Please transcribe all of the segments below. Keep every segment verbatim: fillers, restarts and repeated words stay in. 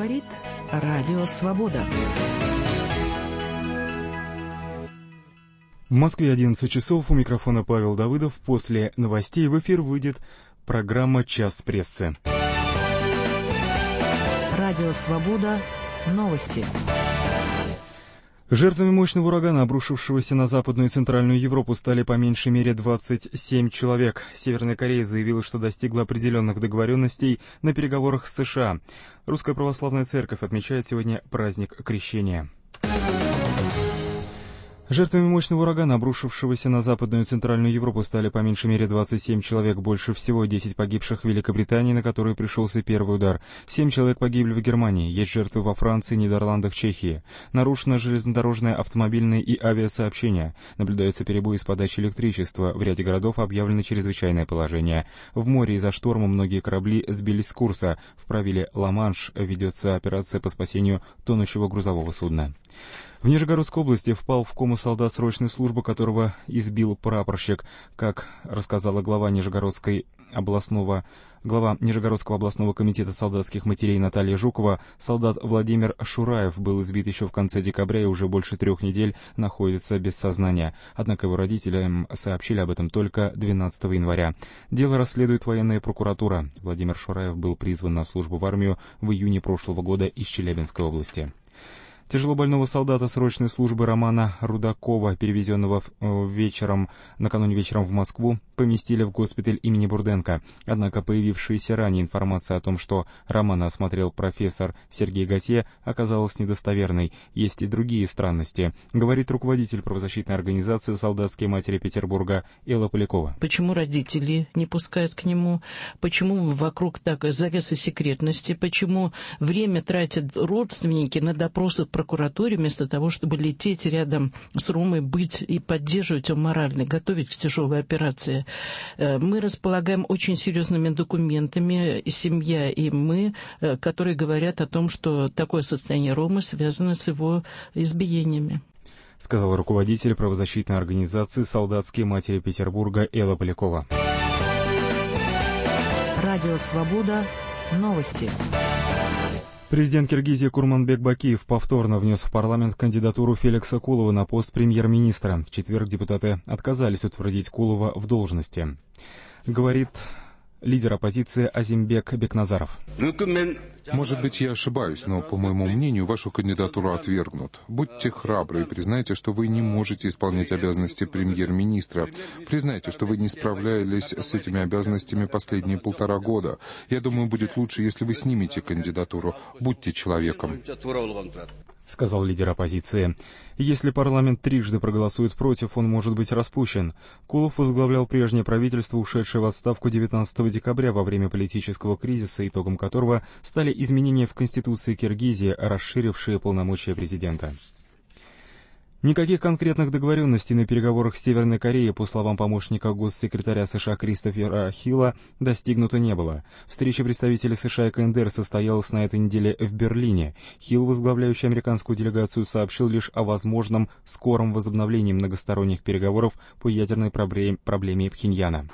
Говорит Радио Свобода. В Москве одиннадцать часов, у микрофона Павел Давыдов. После новостей в эфир выйдет программа «Час прессы». Радио Свобода. Новости. Жертвами мощного урагана, обрушившегося на Западную и Центральную Европу, стали по меньшей мере двадцать семь человек. Северная Корея заявила, что достигла определенных договоренностей на переговорах с США. Русская Православная Церковь отмечает сегодня праздник Крещения. Жертвами мощного урагана, обрушившегося на Западную и Центральную Европу, стали по меньшей мере двадцать семь человек. Больше всего десять погибших в Великобритании, на которую пришелся первый удар. семь человек погибли в Германии. Есть жертвы во Франции, Нидерландах, Чехии. Нарушено железнодорожное, автомобильное и авиасообщение. Наблюдаются перебои с подачей электричества. В ряде городов объявлено чрезвычайное положение. В море из-за шторма многие корабли сбились с курса. В проливе Ла-Манш ведется операция по спасению тонущего грузового судна. В Нижегородской области впал в кому солдат срочной службы, которого избил прапорщик. Как рассказала глава Нижегородской областного, глава Нижегородского областного комитета солдатских матерей Наталья Жукова, солдат Владимир Шураев был избит еще в конце декабря и уже больше трех недель находится без сознания. Однако его родителям сообщили об этом только двенадцатого января. Дело расследует военная прокуратура. Владимир Шураев был призван на службу в армию в июне прошлого года из Челябинской области. Тяжелобольного солдата срочной службы Романа Рудакова, перевезенного вечером, накануне вечером в Москву, поместили в госпиталь имени Бурденко. Однако появившаяся ранее информация о том, что Романа осмотрел профессор Сергей Готье, оказалась недостоверной. Есть и другие странности, говорит руководитель правозащитной организации «Солдатские матери Петербурга» Элла Полякова. Почему родители не пускают к нему? Почему вокруг так завеса секретности? Почему время тратят родственники на допросы в прокуратуре, вместо того, чтобы лететь рядом с Ромой, быть и поддерживать его морально, готовить к тяжелой операции? Мы располагаем очень серьезными документами, и семья, и мы, которые говорят о том, что такое состояние Ромы связано с его избиениями. Сказал руководитель правозащитной организации «Солдатские матери Петербурга» Элла Полякова. Радио Свобода. Новости. Президент Киргизии Курманбек Бакиев повторно внес в парламент кандидатуру Феликса Кулова на пост премьер-министра. В четверг депутаты отказались утвердить Кулова в должности. Говорит лидер оппозиции Азимбек Бекназаров. Может быть, я ошибаюсь, но, по моему мнению, вашу кандидатуру отвергнут. Будьте храбры и признайте, что вы не можете исполнять обязанности премьер-министра. Признайте, что вы не справлялись с этими обязанностями последние полтора года. Я думаю, будет лучше, если вы снимете кандидатуру. Будьте человеком. Сказал лидер оппозиции. Если парламент трижды проголосует против, он может быть распущен. Кулов возглавлял прежнее правительство, ушедшее в отставку девятнадцатого декабря во время политического кризиса, итогом которого стали изменения в Конституции Киргизии, расширившие полномочия президента. Никаких конкретных договоренностей на переговорах с Северной Кореей, по словам помощника госсекретаря США Кристофера Хилла, достигнуто не было. Встреча представителей США и КНДР состоялась на этой неделе в Берлине. Хилл, возглавляющий американскую делегацию, сообщил лишь о возможном скором возобновлении многосторонних переговоров по ядерной проблеме, проблеме Пхеньяна.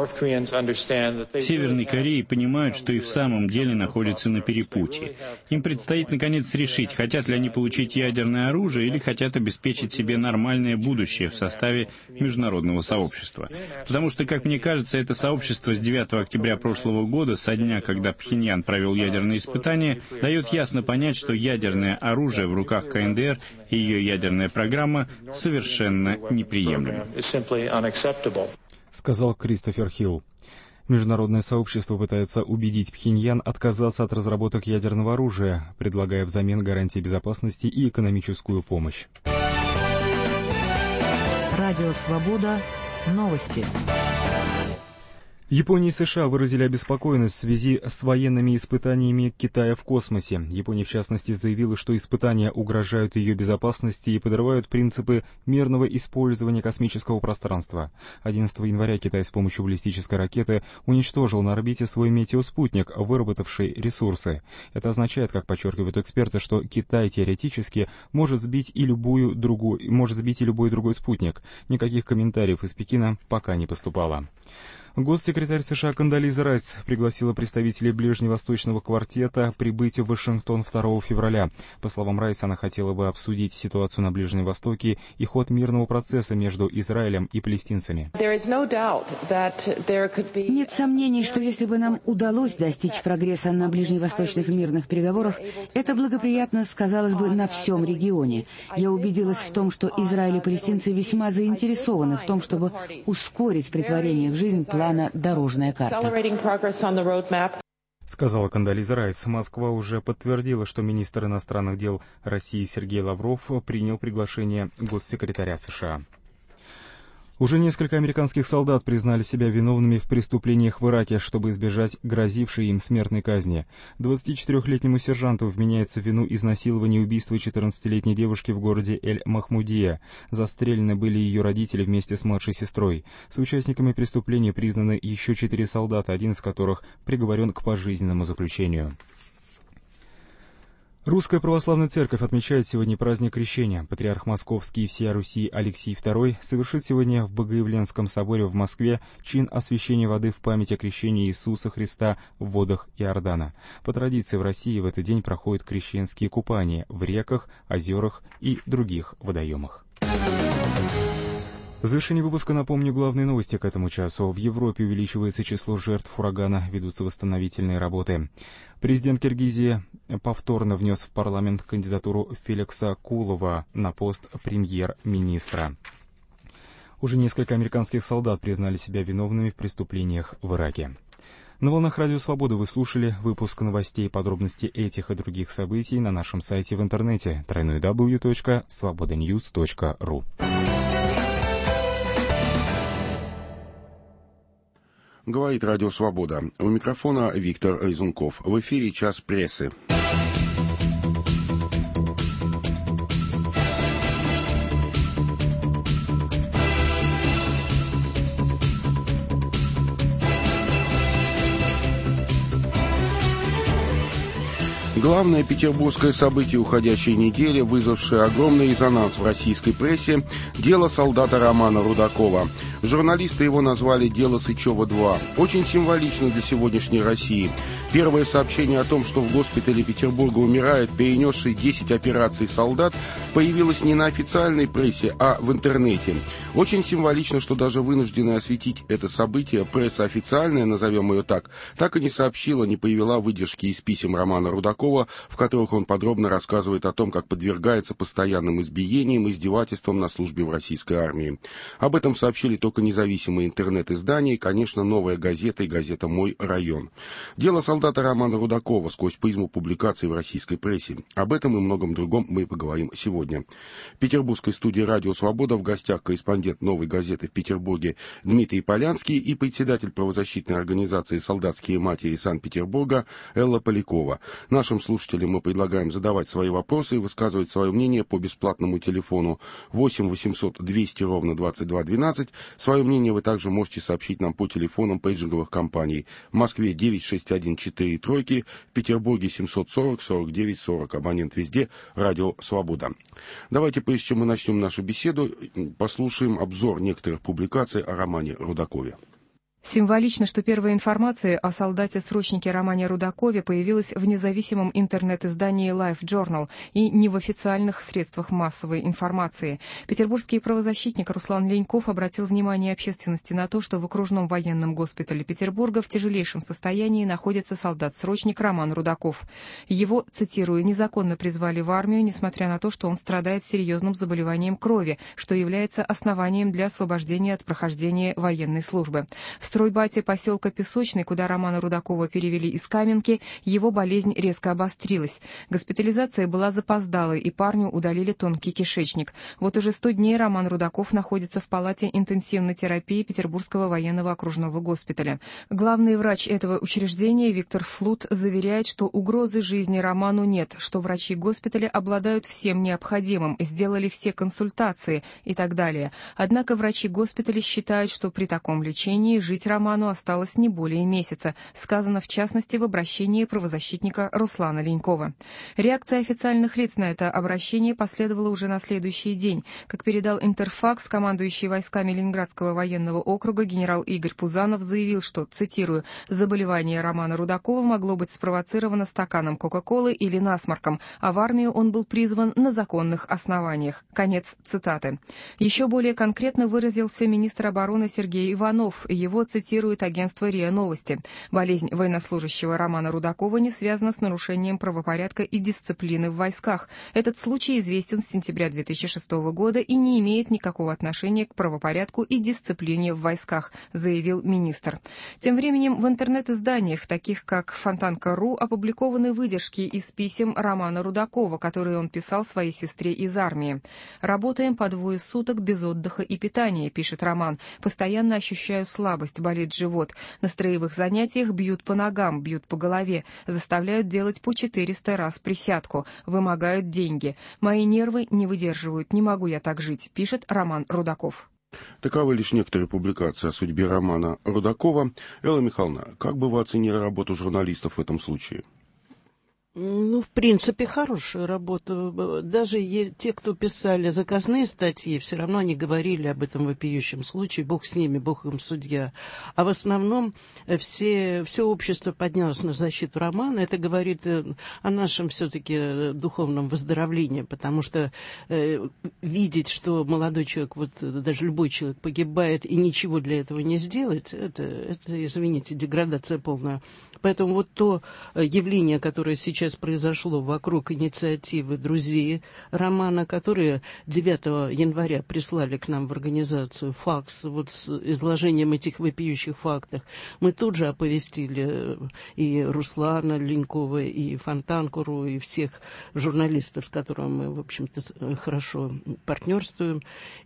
В Северной Корее понимают, что и в самом деле находятся на перепутье. Им предстоит наконец решить, хотят ли они получить ядерное оружие или хотят обеспечить себе нормальное будущее в составе международного сообщества. Потому что, как мне кажется, это сообщество с девятого октября прошлого года, со дня, когда Пхеньян провел ядерные испытания, дает ясно понять, что ядерное оружие в руках КНДР и ее ядерная программа совершенно неприемлемы. Сказал Кристофер Хилл. Международное сообщество пытается убедить Пхеньян отказаться от разработок ядерного оружия, предлагая взамен гарантии безопасности и экономическую помощь. Радио Свобода. Новости. Япония и США выразили обеспокоенность в связи с военными испытаниями Китая в космосе. Япония, в частности, заявила, что испытания угрожают ее безопасности и подрывают принципы мирного использования космического пространства. одиннадцатого января Китай с помощью баллистической ракеты уничтожил на орбите свой метеоспутник, выработавший ресурсы. Это означает, как подчеркивают эксперты, что Китай теоретически может сбить и любую другую, может сбить и любой другой спутник. Никаких комментариев из Пекина пока не поступало. Госсекретарь США Кондолиза Райс пригласила представителей Ближневосточного квартета прибыть в Вашингтон второго февраля. По словам Райс, она хотела бы обсудить ситуацию на Ближнем Востоке и ход мирного процесса между Израилем и палестинцами. Нет сомнений, что если бы нам удалось достичь прогресса на ближневосточных мирных переговорах, это благоприятно сказалось бы на всем регионе. Я убедилась в том, что Израиль и палестинцы весьма заинтересованы в том, чтобы ускорить претворение в жизнь плана «Дорожная карта», сказала Кондолиза Райс. Москва уже подтвердила, что министр иностранных дел России Сергей Лавров принял приглашение госсекретаря США. Уже несколько американских солдат признали себя виновными в преступлениях в Ираке, чтобы избежать грозившей им смертной казни. двадцатичетырёхлетнему сержанту вменяется в вину изнасилования и убийства четырнадцатилетней девушки в городе Эль-Махмудия. Застрелены были ее родители вместе с младшей сестрой. Соучастниками преступления признаны еще четыре солдата, один из которых приговорен к пожизненному заключению. Русская Православная Церковь отмечает сегодня праздник Крещения. Патриарх Московский и всея Руси Алексий второй совершит сегодня в Богоявленском соборе в Москве чин освящения воды в память о крещении Иисуса Христа в водах Иордана. По традиции в России в этот день проходят крещенские купания в реках, озерах и других водоемах. В завершении выпуска напомню главные новости к этому часу. В Европе увеличивается число жертв урагана, ведутся восстановительные работы. Президент Киргизии повторно внес в парламент кандидатуру Феликса Кулова на пост премьер-министра. Уже несколько американских солдат признали себя виновными в преступлениях в Ираке. На волнах Радио Свобода вы слушали выпуск новостей. Подробности этих и других событий на нашем сайте в интернете дабл ю дабл ю дабл ю точка свобода ньюс точка ру. Говорит Радио Свобода. У микрофона Виктор Резунков. В эфире «Час прессы». Главное петербургское событие уходящей недели, вызвавшее огромный резонанс в российской прессе, дело солдата Романа Рудакова. Журналисты его назвали «Дело Сычева-два». Очень символично для сегодняшней России. Первое сообщение о том, что в госпитале Петербурга умирает перенесший десять операций солдат, появилось не на официальной прессе, а в интернете. Очень символично, что даже вынужденная осветить это событие пресса официальная, назовем ее так, так и не сообщила, не привела выдержки из писем Романа Рудакова, в которых он подробно рассказывает о том, как подвергается постоянным избиениям и издевательствам на службе в российской армии. Об этом сообщили только независимые интернет-издания и, конечно, «Новая газета» и газета «Мой район». Дело солдата Романа Рудакова сквозь призму публикаций в российской прессе. Об этом и многом другом мы поговорим сегодня. В петербургской студии «Радио Свобода» в гостях корреспондент «Новой газеты» в Петербурге Дмитрий Полянский и председатель правозащитной организации «Солдатские матери» Санкт-Петербурга Элла Полякова. Нашим слушателям мы предлагаем задавать свои вопросы и высказывать свое мнение по бесплатному телефону восемь восемьсот двести ровно двадцать два двенадцать. Свое мнение вы также можете сообщить нам по телефонам пейджинговых компаний. В Москве девять шесть один четыре тройки, в Петербурге семьсот сорок сорок девять сорок. Абонент везде. Радио Свобода. Давайте, прежде чем мы начнем нашу беседу, послушаем обзор некоторых публикаций о Романе Рудакове. Символично, что первая информация о солдате-срочнике Романе Рудакове появилась в независимом интернет-издании Life Journal и не в официальных средствах массовой информации. Петербургский правозащитник Руслан Леньков обратил внимание общественности на то, что в окружном военном госпитале Петербурга в тяжелейшем состоянии находится солдат-срочник Роман Рудаков. Его, цитирую, незаконно призвали в армию, несмотря на то, что он страдает серьезным заболеванием крови, что является основанием для освобождения от прохождения военной службы. В стройбате поселка Песочный, куда Романа Рудакова перевели из Каменки, его болезнь резко обострилась. Госпитализация была запоздалой, и парню удалили тонкий кишечник. Вот уже сто дней Роман Рудаков находится в палате интенсивной терапии Петербургского военного окружного госпиталя. Главный врач этого учреждения Виктор Флут заверяет, что угрозы жизни Роману нет, что врачи госпиталя обладают всем необходимым, сделали все консультации и так далее. Однако врачи госпиталя считают, что при таком лечении жить жить Роману осталось не более месяца, сказано в частности в обращении правозащитника Руслана Ленькова. Реакция официальных лиц на это обращение последовала уже на следующий день. Как передал Интерфакс, командующий войсками Ленинградского военного округа генерал Игорь Пузанов заявил, что, цитирую, «заболевание Романа Рудакова могло быть спровоцировано стаканом Кока-Колы или насморком, а в армию он был призван на законных основаниях». Конец цитаты. Еще более конкретно выразился министр обороны Сергей Иванов. Его цитирует агентство РИА Новости. Болезнь военнослужащего Романа Рудакова не связана с нарушением правопорядка и дисциплины в войсках. Этот случай известен с сентября две тысячи шестого года и не имеет никакого отношения к правопорядку и дисциплине в войсках, заявил министр. Тем временем в интернет-изданиях, таких как Фонтанка точка ру, опубликованы выдержки из писем Романа Рудакова, которые он писал своей сестре из армии. «Работаем по двое суток без отдыха и питания», — пишет Роман. «Постоянно ощущаю слабость, болит живот. На строевых занятиях бьют по ногам, бьют по голове, заставляют делать по четыреста раз присядку, вымогают деньги. Мои нервы не выдерживают, не могу я так жить», — пишет Роман Рудаков. Таковы лишь некоторые публикации о судьбе Романа Рудакова. Элла Михайловна, как бы вы оценили работу журналистов в этом случае? Ну, в принципе, хорошая работа. Даже те, кто писали заказные статьи, все равно они говорили об этом вопиющем случае. Бог с ними, Бог им судья. А в основном все, все общество поднялось на защиту Романа. Это говорит о нашем все-таки духовном выздоровлении, потому что э, видеть, что молодой человек, вот даже любой человек погибает и ничего для этого не сделать, это, это извините, деградация полная. Поэтому вот то явление, которое сейчас произошло вокруг инициативы друзей Романа, которые девятого января прислали к нам в организацию факс вот с изложением этих вопиющих фактов, мы тут же оповестили и Руслана Ленькова, и Фонтанку, и всех журналистов, с которыми мы, в общем-то, хорошо партнерствуем.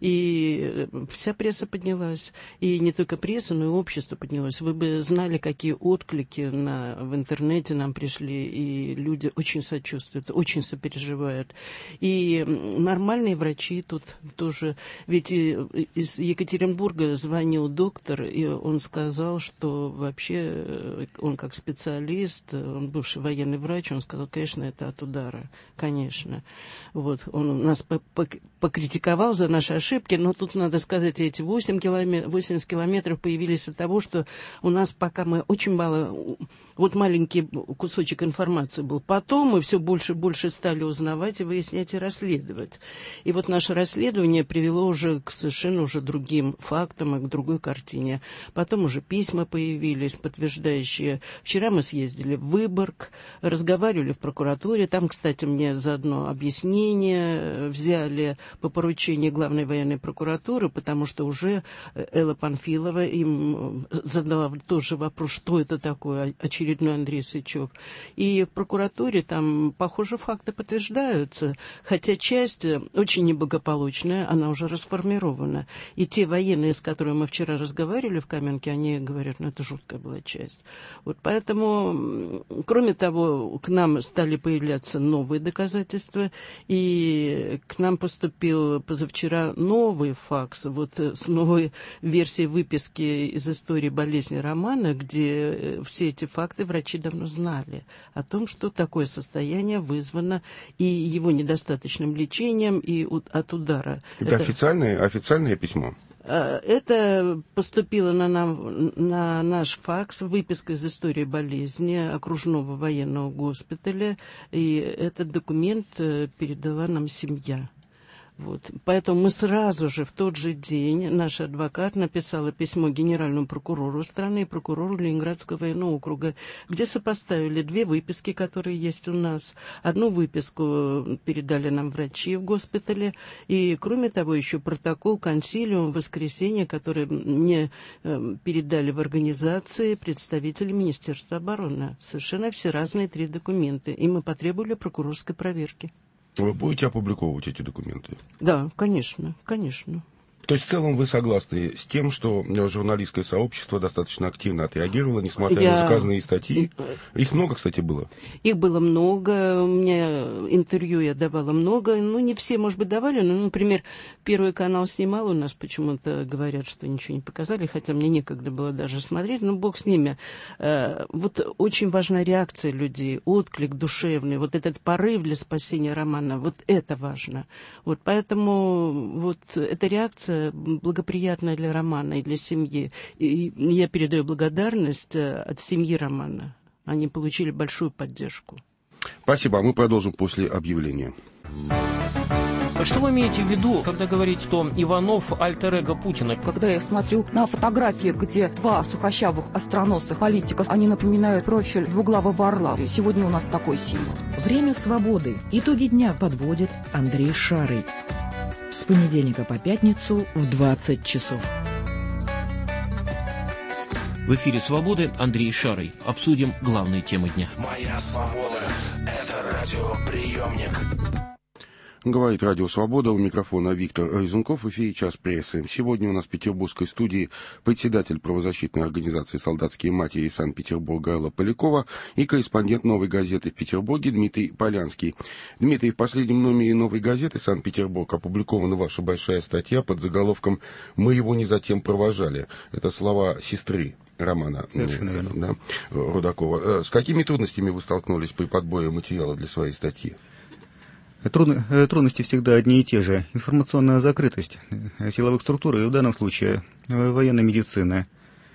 И вся пресса поднялась. И не только пресса, но и общество поднялось. Вы бы знали, какие отклики на, в интернете нам пришли, и люди очень сочувствуют, очень сопереживают. И нормальные врачи тут тоже. Ведь из Екатеринбурга звонил доктор, и он сказал, что вообще он как специалист, он бывший военный врач, он сказал, конечно, это от удара, конечно. Вот, он нас покритиковал за наши ошибки, но тут надо сказать, эти восемь километров, восемьдесят километров появились от того, что у нас пока мы очень мало, вот маленький кусочек информации был. Потом мы все больше и больше стали узнавать и выяснять и расследовать. И вот наше расследование привело уже к совершенно уже другим фактам и к другой картине. Потом уже письма появились, подтверждающие. Вчера мы съездили в Выборг, разговаривали в прокуратуре. Там, кстати, мне заодно объяснение взяли по поручению главной военной прокуратуры, потому что уже Элла Панфилова им задала тоже вопрос, что это такое, очередной Андрей Сычев. И в прокуратуре там, похоже, факты подтверждаются, хотя часть очень неблагополучная, она уже расформирована. И те военные, с которыми мы вчера разговаривали в Каменке, они говорят, ну это жуткая была часть. Вот поэтому, кроме того, к нам стали появляться новые доказательства, и к нам поступил позавчера новый факс, вот с новой версией выписки из истории болезни Романа, где все эти факты врачи давно знали о том, что такое состояние вызвано и его недостаточным лечением, и от удара. Это, это... официальное, официальное письмо? Это поступило на, нам, на наш факс, выписка из истории болезни окружного военного госпиталя, и этот документ передала нам семья. Вот. Поэтому мы сразу же в тот же день, наш адвокат написала письмо генеральному прокурору страны и прокурору Ленинградского военного округа, где сопоставили две выписки, которые есть у нас. Одну выписку передали нам врачи в госпитале, и, кроме того, еще протокол консилиума в воскресенье, который мне э, передали в организации представители Министерства обороны. Совершенно все разные три документа, и мы потребовали прокурорской проверки. Вы будете опубликовывать эти документы? Да, конечно, конечно. То есть в целом вы согласны с тем, что журналистское сообщество достаточно активно отреагировало, несмотря Я... на заказанные статьи? Их много, кстати, было? Их было много. У меня интервью я давала много. Ну, не все, может быть, давали. Но, например, Первый канал снимал у нас. Почему-то говорят, что ничего не показали. Хотя мне некогда было даже смотреть. Но бог с ними. Вот очень важна реакция людей, отклик душевный. Вот этот порыв для спасения романа. Вот это важно. Вот поэтому вот эта реакция благоприятная для романа и для семьи. И я передаю благодарность от семьи романа. Они получили большую поддержку. Спасибо. Мы продолжим после объявления. Что вы имеете в виду, когда говорите, что Иванов альтер-эго Путина? Когда я смотрю на фотографии, где два сухощавых остроносых политика, они напоминают профиль двуглавого орла. Сегодня у нас такой символ. Время свободы. Итоги дня подводит Андрей Шарый. С понедельника по пятницу в двадцать часов. В эфире «Свободы» Андрей Шарый. Обсудим главные темы дня. Моя свобода – это радиоприемник. Говорит Радио Свобода, у микрофона Виктор Разунков, в эфире «Час прессы». Сегодня у нас в петербургской студии председатель правозащитной организации «Солдатские матери» Санкт-Петербурга Элла Полякова и корреспондент «Новой газеты» в Петербурге Дмитрий Полянский. Дмитрий, в последнем номере «Новой газеты» Санкт-Петербург опубликована ваша большая статья под заголовком «Мы его не затем провожали». Это слова сестры Романа да, Рудакова. С какими трудностями вы столкнулись при подборе материала для своей статьи? Трудно, трудности всегда одни и те же. Информационная закрытость силовых структур и в данном случае военной медицины.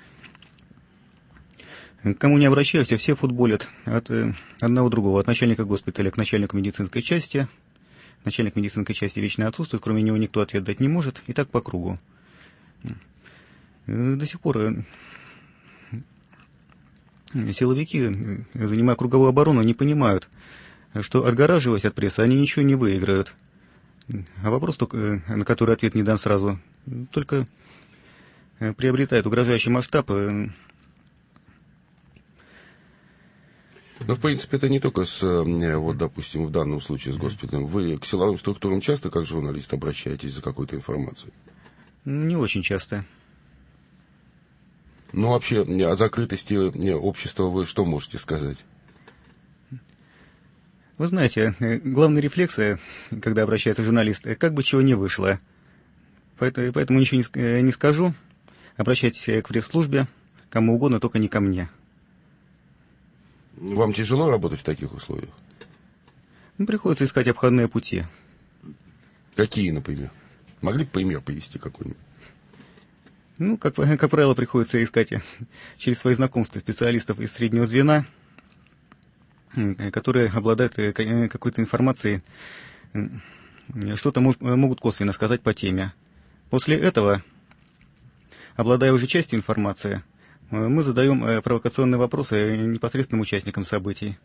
К кому не обращаюсь, все футболят от одного другого, от начальника госпиталя к начальнику медицинской части. Начальник медицинской части вечно отсутствует, кроме него никто ответ дать не может, и так по кругу. До сих пор силовики, занимая круговую оборону, не понимают, что, отгораживаясь от прессы, они ничего не выиграют. А вопрос, на который ответ не дан сразу, только приобретает угрожающий масштаб. Ну, в принципе, это не только с, вот, допустим, в данном случае с госпиталем. Вы к силовым структурам часто, как журналист, обращаетесь за какой-то информацией? Не очень часто. Ну, вообще, о закрытости общества вы что можете сказать? Вы знаете, главный рефлекс, когда обращается журналист, как бы чего не вышло. Поэтому, поэтому ничего не, не скажу. Обращайтесь к пресс-службе, кому угодно, только не ко мне. Вам тяжело работать в таких условиях? Ну, приходится искать обходные пути. Какие, например? Могли бы пример привести какой-нибудь? Ну, как, как правило, приходится искать через свои знакомства специалистов из среднего звена, которые обладают какой-то информацией, что-то мож, могут косвенно сказать по теме. После этого, обладая уже частью информации, мы задаем провокационные вопросы непосредственным участникам событий.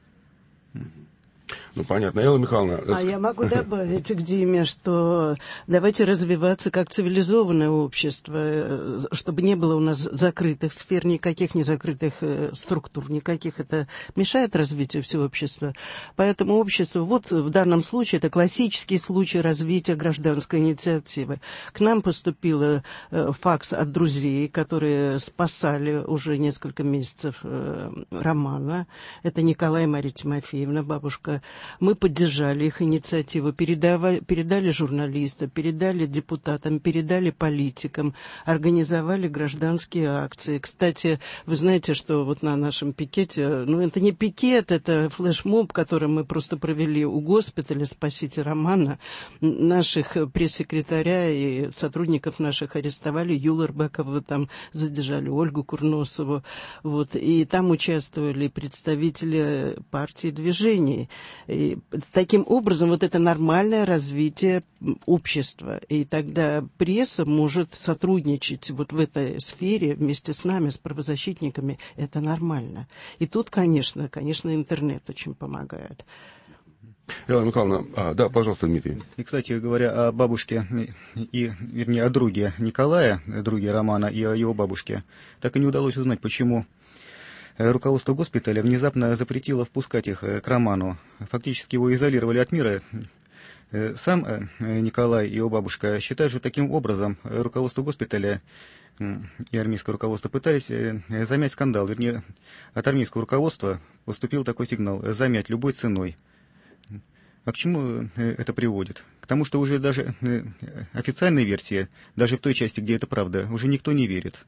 Ну, понятно. Элла Михайловна... А я могу добавить к Диме, что давайте развиваться как цивилизованное общество, чтобы не было у нас закрытых сфер, никаких незакрытых структур, никаких. Это мешает развитию всего общества. Поэтому общество, вот в данном случае, это классический случай развития гражданской инициативы. К нам поступил факс от друзей, которые спасали уже несколько месяцев Романа. Это Николай и Мария Тимофеевна, бабушка. Мы поддержали их инициативу, передавали, передали журналистам, передали депутатам, передали политикам, организовали гражданские акции. Кстати, вы знаете, что вот на нашем пикете, ну это не пикет, это флешмоб, который мы просто провели у госпиталя «Спасите Романа». Наших пресс-секретаря и сотрудников наших арестовали, Юлу Рбакову там задержали, Ольгу Курносову. Вот, и там участвовали представители партий и движений. И таким образом, вот это нормальное развитие общества. И тогда пресса может сотрудничать вот в этой сфере вместе с нами, с правозащитниками. Это нормально. И тут, конечно, конечно, интернет очень помогает. Элла Михайловна, а, да, пожалуйста, Дмитрий. И, кстати говоря, о бабушке, и, вернее, о друге Николая, друге Романа, и о его бабушке, так и не удалось узнать, почему руководство госпиталя внезапно запретило впускать их к Роману. Фактически его изолировали от мира, Сам Николай и его бабушка считают, что таким образом руководство госпиталя и армейское руководство пытались замять скандал. Вернее, от армейского руководства поступил такой сигнал: замять любой ценой. А к чему это приводит? К тому, что уже даже официальная версия, даже в той части, где это правда, уже никто не верит.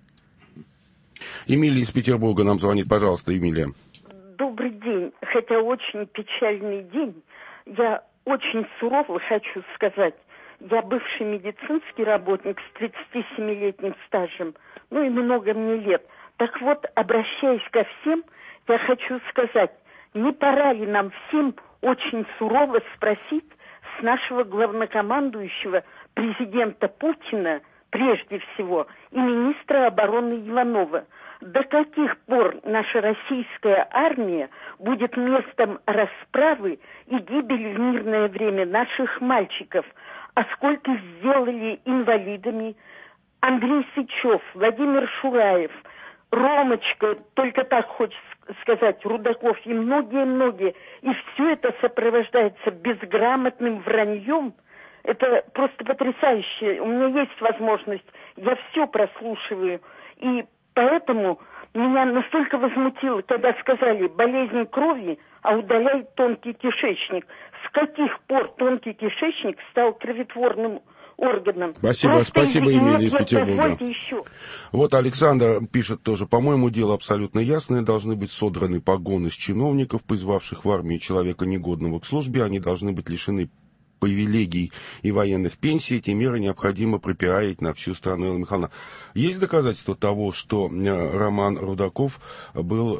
Эмилия из Петербурга нам звонит. Пожалуйста, Эмилия. Добрый день. Хотя очень печальный день, я очень сурово хочу сказать. Я бывший медицинский работник с тридцатисемилетним стажем, ну и много мне лет. Так вот, обращаясь ко всем, я хочу сказать, не пора ли нам всем очень сурово спросить с нашего главнокомандующего президента Путина, прежде всего, и министра обороны Иванова, до каких пор наша российская армия будет местом расправы и гибели в мирное время наших мальчиков, а сколько сделали инвалидами Андрей Сычев, Владимир Шураев, Ромочка, только так хочется сказать, Рудаков и многие-многие. И все это сопровождается безграмотным враньем. Это просто потрясающе. У меня есть возможность, я все прослушиваю. И поэтому меня настолько возмутило, когда сказали болезнь крови, а удаляет тонкий кишечник. С каких пор тонкий кишечник стал кроветворным органом? Спасибо, Просто спасибо, Эмилия из нет, Петербурга. Еще. Вот Александр пишет тоже. По-моему, дело абсолютно ясное. Должны быть содраны погоны с чиновников, призвавших в армию человека негодного к службе. Они должны быть лишены привилегий и военных пенсий. Эти меры необходимо пропиарить на всю страну. Элла Михайловна, есть доказательства того, что Роман Рудаков был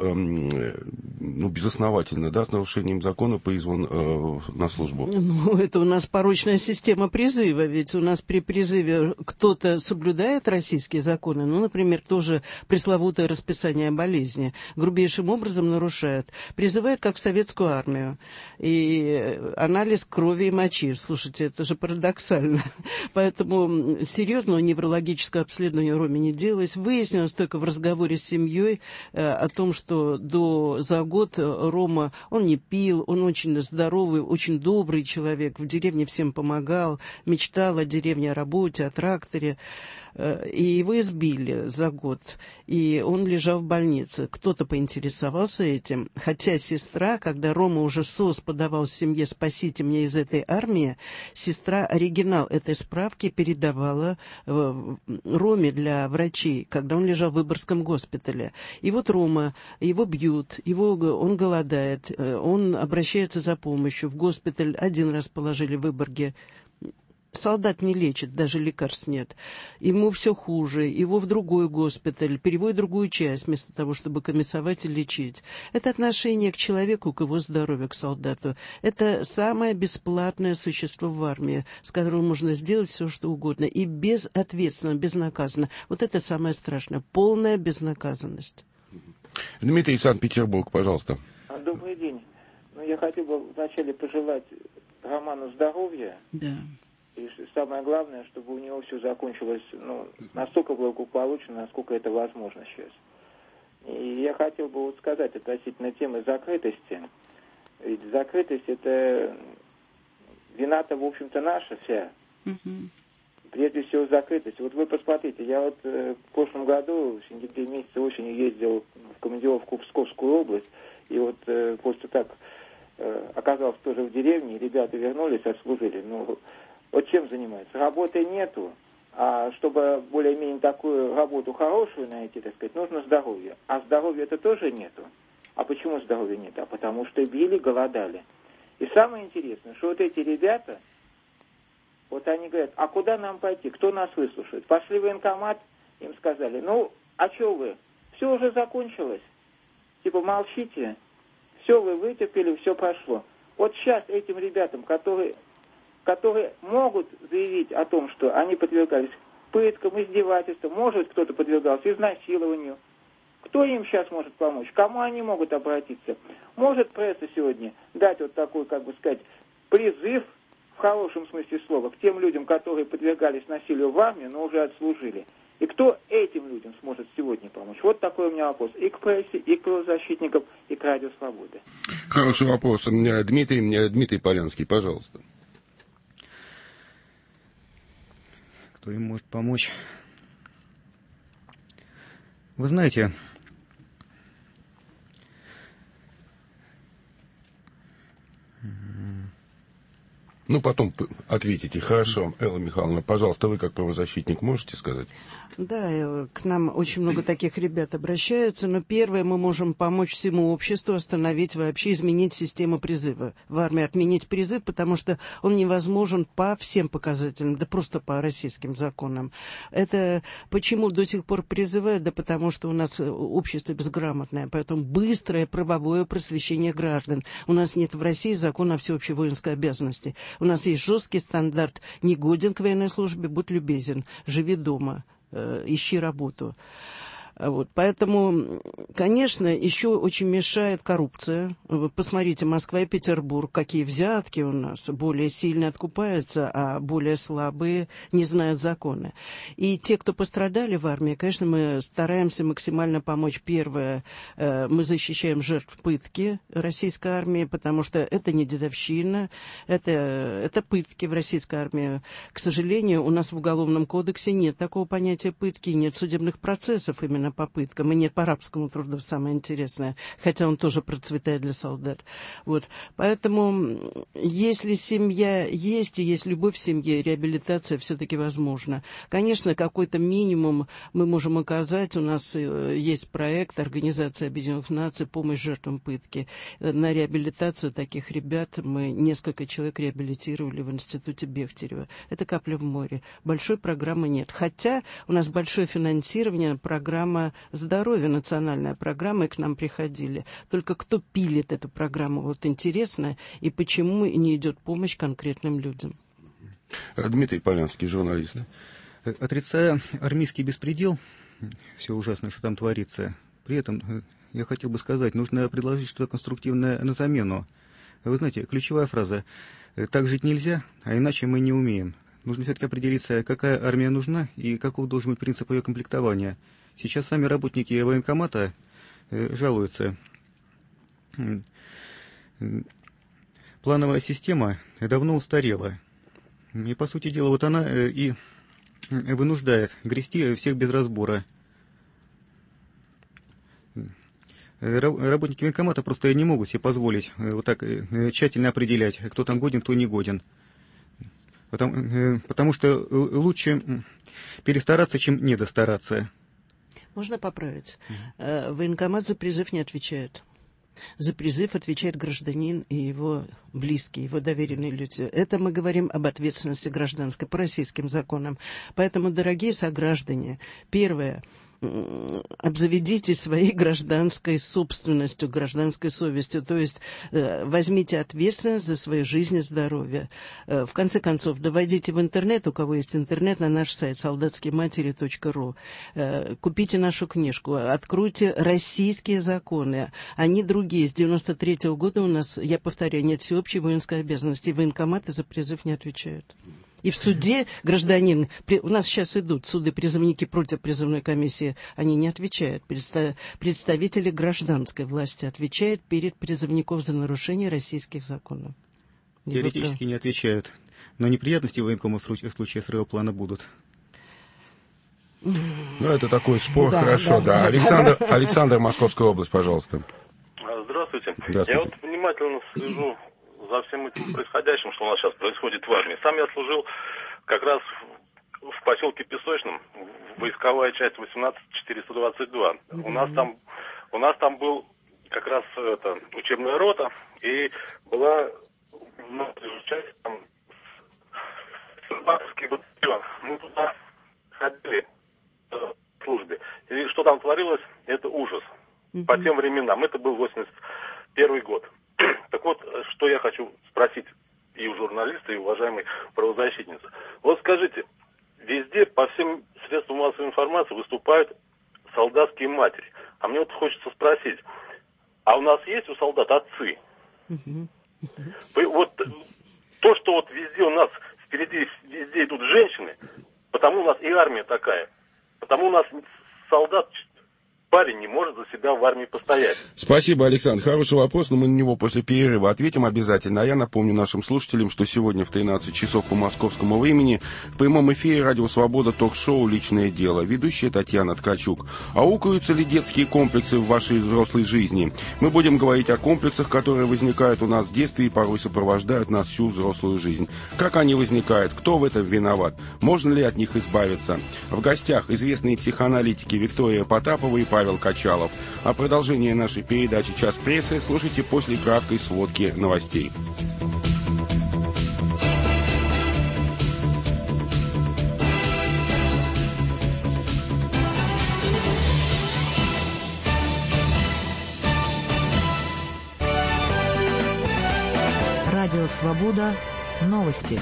ну, безосновательно, да, с нарушением закона призван э, на службу? Ну, это у нас порочная система призыва, ведь у нас при призыве кто-то соблюдает российские законы, ну, например, тоже пресловутое расписание болезни, грубейшим образом нарушает, призывает как в советскую армию, и анализ крови и мочи. Слушайте, это же парадоксально. Поэтому серьезного неврологического обследования Роме не делалось. Выяснилось только в разговоре с семьей э, о том, что до, за год Рома, он не пил, он очень здоровый, очень добрый человек, в деревне всем помогал, мечтал о деревне, о работе, о тракторе. И его избили за год, и он лежал в больнице. Кто-то поинтересовался этим, хотя сестра, когда Рома уже СОС подавал семье «спасите меня из этой армии», сестра оригинал этой справки передавала Роме для врачей, когда он лежал в Выборгском госпитале. И вот Рома, его бьют, его, он голодает, он обращается за помощью в госпиталь, один раз положили в Выборге. Солдат не лечит, даже лекарств нет. Ему все хуже, его в другой госпиталь, переводят в другую часть, вместо того, чтобы комиссовать и лечить. Это отношение к человеку, к его здоровью, к солдату. Это самое бесплатное существо в армии, с которым можно сделать все, что угодно. И безответственно, безнаказанно. Вот это самое страшное. Полная безнаказанность. Дмитрий, Санкт-Петербург, пожалуйста. Добрый день. Ну, я хотел бы вначале пожелать Роману здоровья. Да. И самое главное, чтобы у него все закончилось ну, настолько благополучно, насколько это возможно сейчас. И я хотел бы вот сказать относительно темы закрытости. Ведь закрытость — это вина-то, в общем-то, наша вся. Mm-hmm. Прежде всего, закрытость. Вот вы посмотрите, я вот э, в прошлом году, в сентябре месяце осенью ездил в командировку в Псковскую область, и вот э, просто так э, оказался тоже в деревне, ребята вернулись, отслужили. Ну, вот чем занимаются? Работы нету, а чтобы более-менее такую работу хорошую найти, так сказать, нужно здоровье. А здоровья-то тоже нету. А почему здоровья нет? А потому что били, голодали. И самое интересное, что вот эти ребята, вот они говорят, а куда нам пойти? Кто нас выслушает? Пошли в военкомат, им сказали, ну, а что вы? Все уже закончилось. Типа, молчите. Все вы вытерпели, все прошло. Вот сейчас этим ребятам, которые... которые могут заявить о том, что они подвергались пыткам, издевательствам, может кто-то подвергался изнасилованию. Кто им сейчас может помочь? Кому они могут обратиться? Может пресса сегодня дать вот такой, как бы сказать, призыв, в хорошем смысле слова, к тем людям, которые подвергались насилию в армии, но уже отслужили. И кто этим людям сможет сегодня помочь? Вот такой у меня вопрос и к прессе, и к правозащитникам, и к Радио Свободы. Хороший вопрос. Дмитрий, Дмитрий Полянский, пожалуйста. Кто им может помочь? Вы знаете, ну, потом ответите. Хорошо. Элла Михайловна, пожалуйста, вы как правозащитник можете сказать? Да, к нам очень много таких ребят обращаются, но первое, мы можем помочь всему обществу остановить, вообще изменить систему призыва в армии, отменить призыв, потому что он невозможен по всем показателям, да просто по российским законам. Это почему до сих пор призывают? Да потому что у нас общество безграмотное, поэтому быстрое правовое просвещение граждан. У нас нет в России закона о всеобщей воинской обязанности. У нас есть жесткий стандарт: негоден к военной службе, будь любезен, живи дома. Ищи работу. Вот. Поэтому, конечно, еще очень мешает коррупция. Посмотрите, Москва и Петербург, какие взятки у нас. Более сильные откупаются, а более слабые не знают законы. И те, кто пострадали в армии, конечно, мы стараемся максимально помочь. Первое, мы защищаем жертв пытки российской армии, потому что это не дедовщина, это, это пытки в российской армии. К сожалению, у нас в Уголовном кодексе нет такого понятия пытки, нет судебных процессов именно по пыткам, и нет по арабскому труду, самое интересное, хотя он тоже процветает для солдат. Вот. Поэтому, если семья есть, и есть любовь в семье, реабилитация все-таки возможна. Конечно, какой-то минимум мы можем оказать. У нас есть проект Организации Объединенных Наций «Помощь жертвам пытки». На реабилитацию таких ребят мы несколько человек реабилитировали в институте Бехтерева. Это капля в море. Большой программы нет. Хотя у нас большое финансирование, программа здоровья, национальная программа, и к нам приходили. Только кто пилит эту программу? Вот интересно, и почему не идет помощь конкретным людям? Дмитрий Полянский, журналист. Отрицая армейский беспредел, все ужасное, что там творится, при этом, я хотел бы сказать, нужно предложить что-то конструктивное на замену. Вы знаете, ключевая фраза: «Так жить нельзя, а иначе мы не умеем». Нужно все-таки определиться, какая армия нужна и каков должен быть принцип ее комплектования. Сейчас сами работники военкомата э, жалуются. Плановая система давно устарела. И, по сути дела, вот она э, и вынуждает грести всех без разбора. Работники военкомата просто не могут себе позволить э, вот так э, тщательно определять, кто там годен, кто не годен. Потому, э, потому что лучше перестараться, чем недостараться. Можно поправить? Mm-hmm. Военкомат за призыв не отвечает. За призыв отвечает гражданин и его близкие, его доверенные люди. Это мы говорим об ответственности гражданской по российским законам. Поэтому, дорогие сограждане, первое, обзаведитесь своей гражданской собственностью, гражданской совестью, то есть э, возьмите ответственность за свою жизнь и здоровье. Э, в конце концов, доводите в интернет, у кого есть интернет, на наш сайт солдатские матери точка ру, э, купите нашу книжку, откройте российские законы, они другие. С девяносто третьего года у нас, я повторяю, нет всеобщей воинской обязанности, военкоматы за призыв не отвечают. И в суде гражданин, у нас сейчас идут суды призывники против призывной комиссии, они не отвечают. Представители гражданской власти отвечают перед призывником за нарушение российских законов. Теоретически не отвечают, но неприятности в военкомом случае, в случае срыва плана будут. Ну, это такой спор, да, хорошо, да. да. Александр, Александр, Московская область, пожалуйста. Здравствуйте. Здравствуйте. Я вот внимательно слежу за всем этим происходящим, что у нас сейчас происходит в армии. Сам я служил как раз в, в поселке Песочном, войсковая часть восемнадцать четыреста двадцать два. Mm-hmm. У нас там, у нас там был как раз это, учебная рота, и была ну, часть там батовский батальон. Мы туда ходили в службе. И что там творилось, это ужас. Mm-hmm. По тем временам. Это был восемьдесят первый год. Так вот, что я хочу спросить и у журналиста, и у уважаемой правозащитницы. Вот скажите, везде по всем средствам массовой информации выступают солдатские матери. А мне вот хочется спросить, а у нас есть у солдат отцы? Uh-huh. Uh-huh. Вот то, что вот везде у нас впереди, везде идут женщины, потому у нас и армия такая, потому у нас солдат парень не может за себя в армии постоять. Спасибо, Александр. Хороший вопрос, но мы на него после перерыва ответим обязательно. А я напомню нашим слушателям, что сегодня в тринадцать часов по московскому времени в прямом эфире «Радио Свобода» ток-шоу «Личное дело». Ведущая Татьяна Ткачук. Аукаются ли детские комплексы в вашей взрослой жизни? Мы будем говорить о комплексах, которые возникают у нас в детстве и порой сопровождают нас всю взрослую жизнь. Как они возникают? Кто в этом виноват? Можно ли от них избавиться? В гостях известные психоаналитики Виктория Потапова и Павел Качалов. А продолжение нашей передачи «Час прессы» слушайте после краткой сводки новостей. Радио «Свобода». Новости.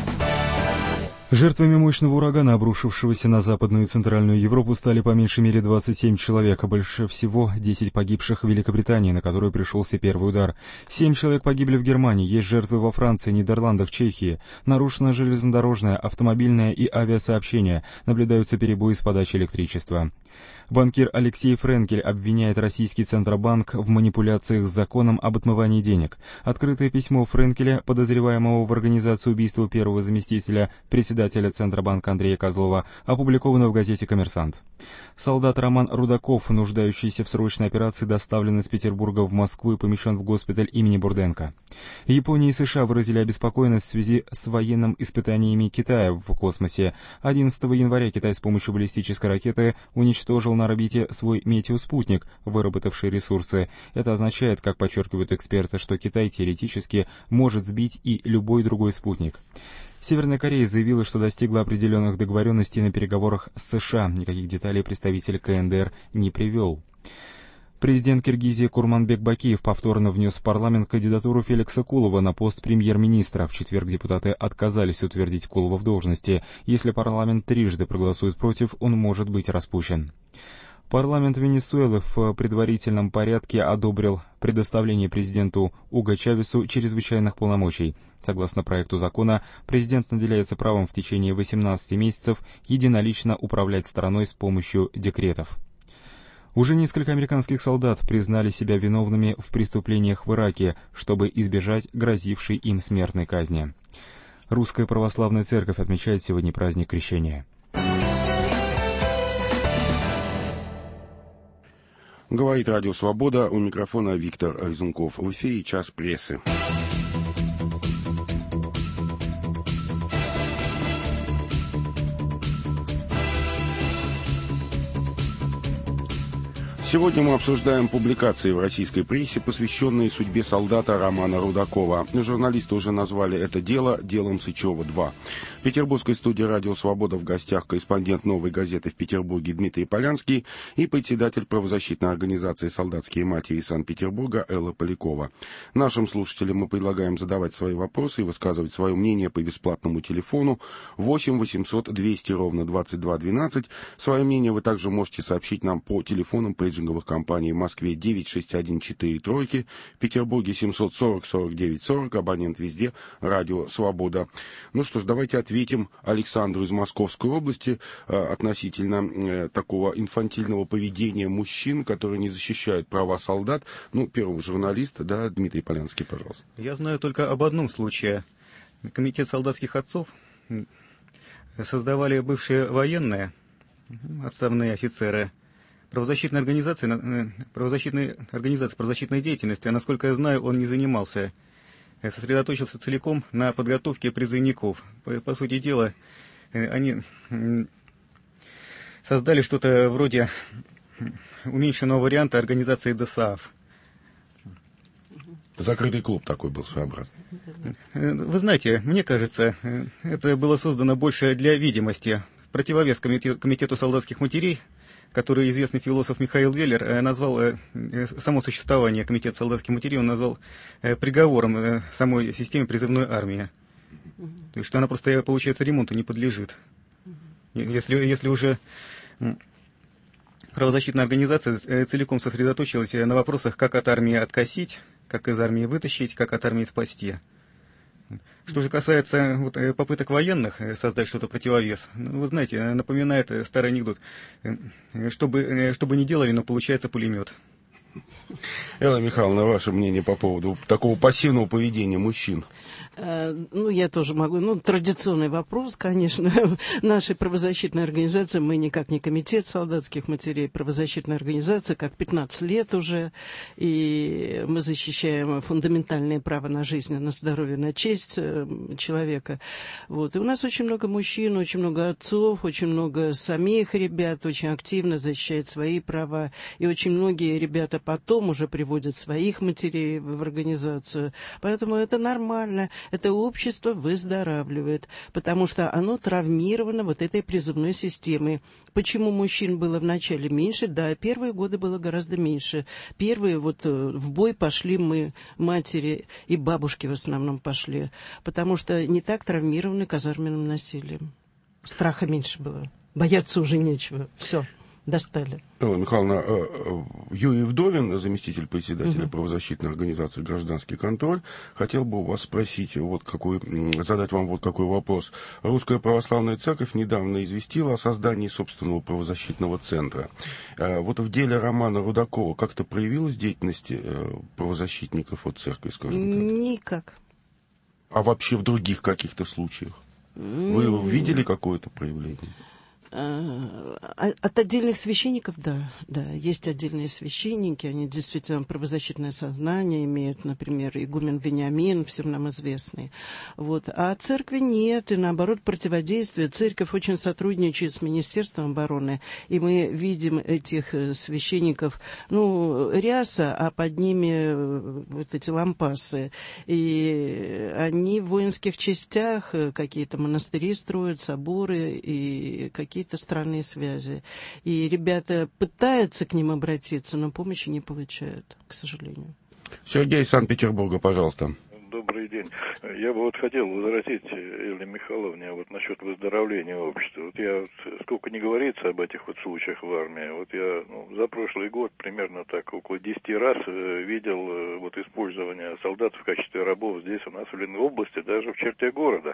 Жертвами мощного урагана, обрушившегося на Западную и Центральную Европу, стали по меньшей мере двадцать семь человек, а больше всего десять погибших в Великобритании, на которую пришелся первый удар. Семь человек погибли в Германии, есть жертвы во Франции, Нидерландах, Чехии. Нарушено железнодорожное, автомобильное и авиасообщение, наблюдаются перебои с подачей электричества. Банкир Алексей Френкель обвиняет российский Центробанк в манипуляциях с законом об отмывании денег. Открытое письмо Френкеля, подозреваемого в организации убийства первого заместителя председателя Центробанка Андрея Козлова, опубликовано в газете «Коммерсант». Солдат Роман Рудаков, нуждающийся в срочной операции, доставлен из Петербурга в Москву и помещен в госпиталь имени Бурденко. Япония и США выразили обеспокоенность в связи с военным испытаниями Китая в космосе. одиннадцатого января Китай с помощью баллистической ракеты уничтожил на орбите свой метеоспутник, выработавший ресурсы. Это означает, как подчеркивают эксперты, что Китай теоретически может сбить и любой другой спутник. Северная Корея заявила, что достигла определенных договоренностей на переговорах с США. Никаких деталей представитель КНДР не привел. Президент Киргизии Курманбек Бакиев повторно внес в парламент кандидатуру Феликса Кулова на пост премьер-министра. В четверг депутаты отказались утвердить Кулова в должности. Если парламент трижды проголосует против, он может быть распущен. Парламент Венесуэлы в предварительном порядке одобрил предоставление президенту Уго Чавесу чрезвычайных полномочий. Согласно проекту закона, президент наделяется правом в течение восемнадцати месяцев единолично управлять страной с помощью декретов. Уже несколько американских солдат признали себя виновными в преступлениях в Ираке, чтобы избежать грозившей им смертной казни. Русская православная церковь отмечает сегодня праздник Крещения. Говорит Радио Свобода, у микрофона Виктор Разумков. В эфире «Час прессы». Сегодня мы обсуждаем публикации в российской прессе, посвященные судьбе солдата Романа Рудакова. Журналисты уже назвали это дело делом Сычева-два. В петербургской студии «Радио Свобода» в гостях корреспондент «Новой газеты» в Петербурге Дмитрий Полянский и председатель правозащитной организации «Солдатские матери» из Санкт-Петербурга Элла Полякова. Нашим слушателям мы предлагаем задавать свои вопросы и высказывать свое мнение по бесплатному телефону восемь восемьсот двести ровно двадцать два двенадцать. Свое мнение вы также можете сообщить нам по телефонам пейджинговых компаний в Москве девять шесть один четыре тройки, в Петербурге семьсот сорок сорок девять сорок, абонент везде «Радио Свобода». Ну что ж, давайте ответим Александру из Московской области э, относительно э, такого инфантильного поведения мужчин, которые не защищают права солдат. Ну, первого журналиста, да, Дмитрий Полянский, пожалуйста. Я знаю только об одном случае. Комитет солдатских отцов создавали бывшие военные, отставные офицеры, правозащитной организации, правозащитной организации правозащитной деятельности, а насколько я знаю, он не занимался. Сосредоточился целиком на подготовке призывников. По, по сути дела, они создали что-то вроде уменьшенного варианта организации ДОСААФ. Закрытый клуб такой был своеобразный. Вы знаете, мне кажется, это было создано больше для видимости. В противовес комитету, комитету солдатских матерей, который известный философ Михаил Веллер назвал само существование комитета солдатских матерей, он назвал приговором самой системы призывной армии. То есть, что она просто, получается, ремонту не подлежит. Если, если уже правозащитная организация целиком сосредоточилась на вопросах, как от армии откосить, как из армии вытащить, как от армии спасти. Что же касается вот, попыток военных создать что-то противовес, ну, вы знаете, напоминает старый анекдот. Чтобы, чтобы не делали, но получается пулемет. Элла Михайловна, ваше мнение по поводу такого пассивного поведения мужчин? Ну, я тоже могу. Ну, традиционный вопрос, конечно. Нашей правозащитной организации, мы никак не комитет солдатских матерей, правозащитная организация, как пятнадцать лет уже, и мы защищаем фундаментальные права на жизнь, на здоровье, на честь человека. Вот. И у нас очень много мужчин, очень много отцов, очень много самих ребят, очень активно защищают свои права, и очень многие ребята потом уже приводят своих матерей в организацию. Поэтому это нормально. Это общество выздоравливает, потому что оно травмировано вот этой призывной системой. Почему мужчин было вначале меньше? Да, первые годы было гораздо меньше. Первые вот в бой пошли мы, матери и бабушки в основном пошли, потому что не так травмированы казарменным насилием. Страха меньше было. Бояться уже нечего. Все. Достали. Элла Михайловна, Юрий Вдовин, заместитель председателя угу. правозащитной организации «Гражданский контроль», хотел бы у вас спросить, вот какой, задать вам вот какой вопрос. Русская православная церковь недавно известила о создании собственного правозащитного центра. Вот в деле Романа Рудакова как-то проявилась деятельность правозащитников от церкви, скажем так? Никак. А вообще в других каких-то случаях? Вы видели какое-то проявление? От отдельных священников, да, да, есть отдельные священники, они действительно правозащитное сознание имеют, например, игумен Вениамин, всем нам известный. Вот. А церкви нет, и наоборот противодействие. Церковь очень сотрудничает с Министерством обороны, и мы видим этих священников, ну, ряса, а под ними вот эти лампасы. И они в воинских частях какие-то монастыри строят, соборы и какие какие-то странные связи. И ребята пытаются к ним обратиться, но помощи не получают, к сожалению. Сергей из Санкт-Петербурга, пожалуйста. Добрый день. Я бы вот хотел возразить Элле Михайловне вот насчет выздоровления общества. Вот я, вот, сколько не говорится об этих вот случаях в армии, вот я ну, за прошлый год примерно так около десяти раз э, видел э, вот использование солдат в качестве рабов здесь у нас в Ленобласти, даже в черте города.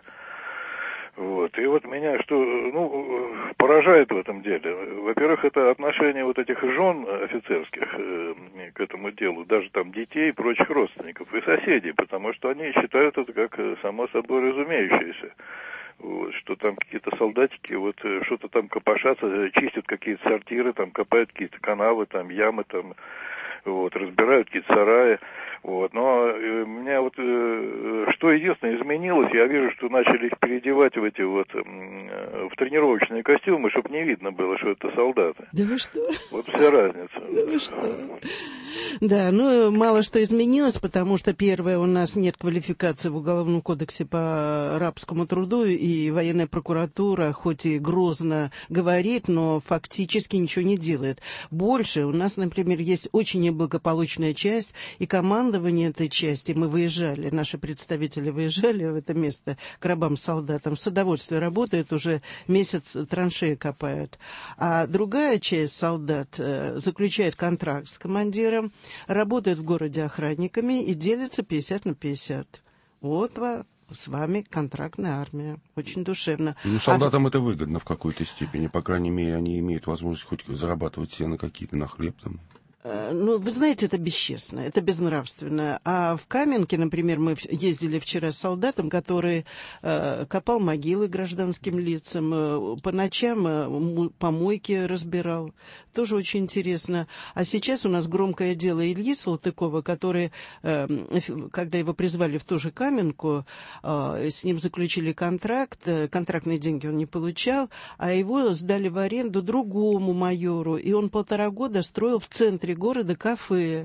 Вот. И вот меня что, ну, поражает в этом деле. Во-первых, это отношение вот этих жен офицерских э, к этому делу, даже там детей и прочих родственников, и соседей, потому что они считают это как само собой разумеющееся. Вот, что там какие-то солдатики вот что-то там копошатся, чистят какие-то сортиры, там копают какие-то канавы, там ямы, там вот, разбирают какие-то сараи. Вот. Но э, меня вот э, что единственное изменилось, я вижу, что начали их переодевать в эти вот э, в тренировочные костюмы, чтобы не видно было, что это солдаты. Да вы что? Вот вся разница. Да вы что? Да, ну мало что изменилось, потому что первое, у нас нет квалификации в Уголовном кодексе по рабскому труду, и военная прокуратура хоть и грозно говорит, но фактически ничего не делает. Больше у нас, например, есть очень неблагополучная часть, и командование этой части, мы выезжали, наши представители выезжали в это место к рабам-солдатам, в садоводстве работают, уже месяц траншеи копают. А другая часть солдат э, заключает контракт с командиром, работают в городе охранниками и делятся пятьдесят на пятьдесят. Вот вам с вами контрактная армия. Очень душевно. Ну, солдатам а... это выгодно в какой-то степени. По крайней мере, они имеют возможность хоть зарабатывать себе на какие-то, на хлеб там. Ну, вы знаете, это бесчестно, это безнравственно. А в Каменке, например, мы ездили вчера с солдатом, который э, копал могилы гражданским лицам, э, по ночам э, помойки разбирал. Тоже очень интересно. А сейчас у нас громкое дело Ильи Салтыкова, который, э, когда его призвали в ту же Каменку, э, с ним заключили контракт, э, контрактные деньги он не получал, а его сдали в аренду другому майору, и он полтора года строил в центре города кафе.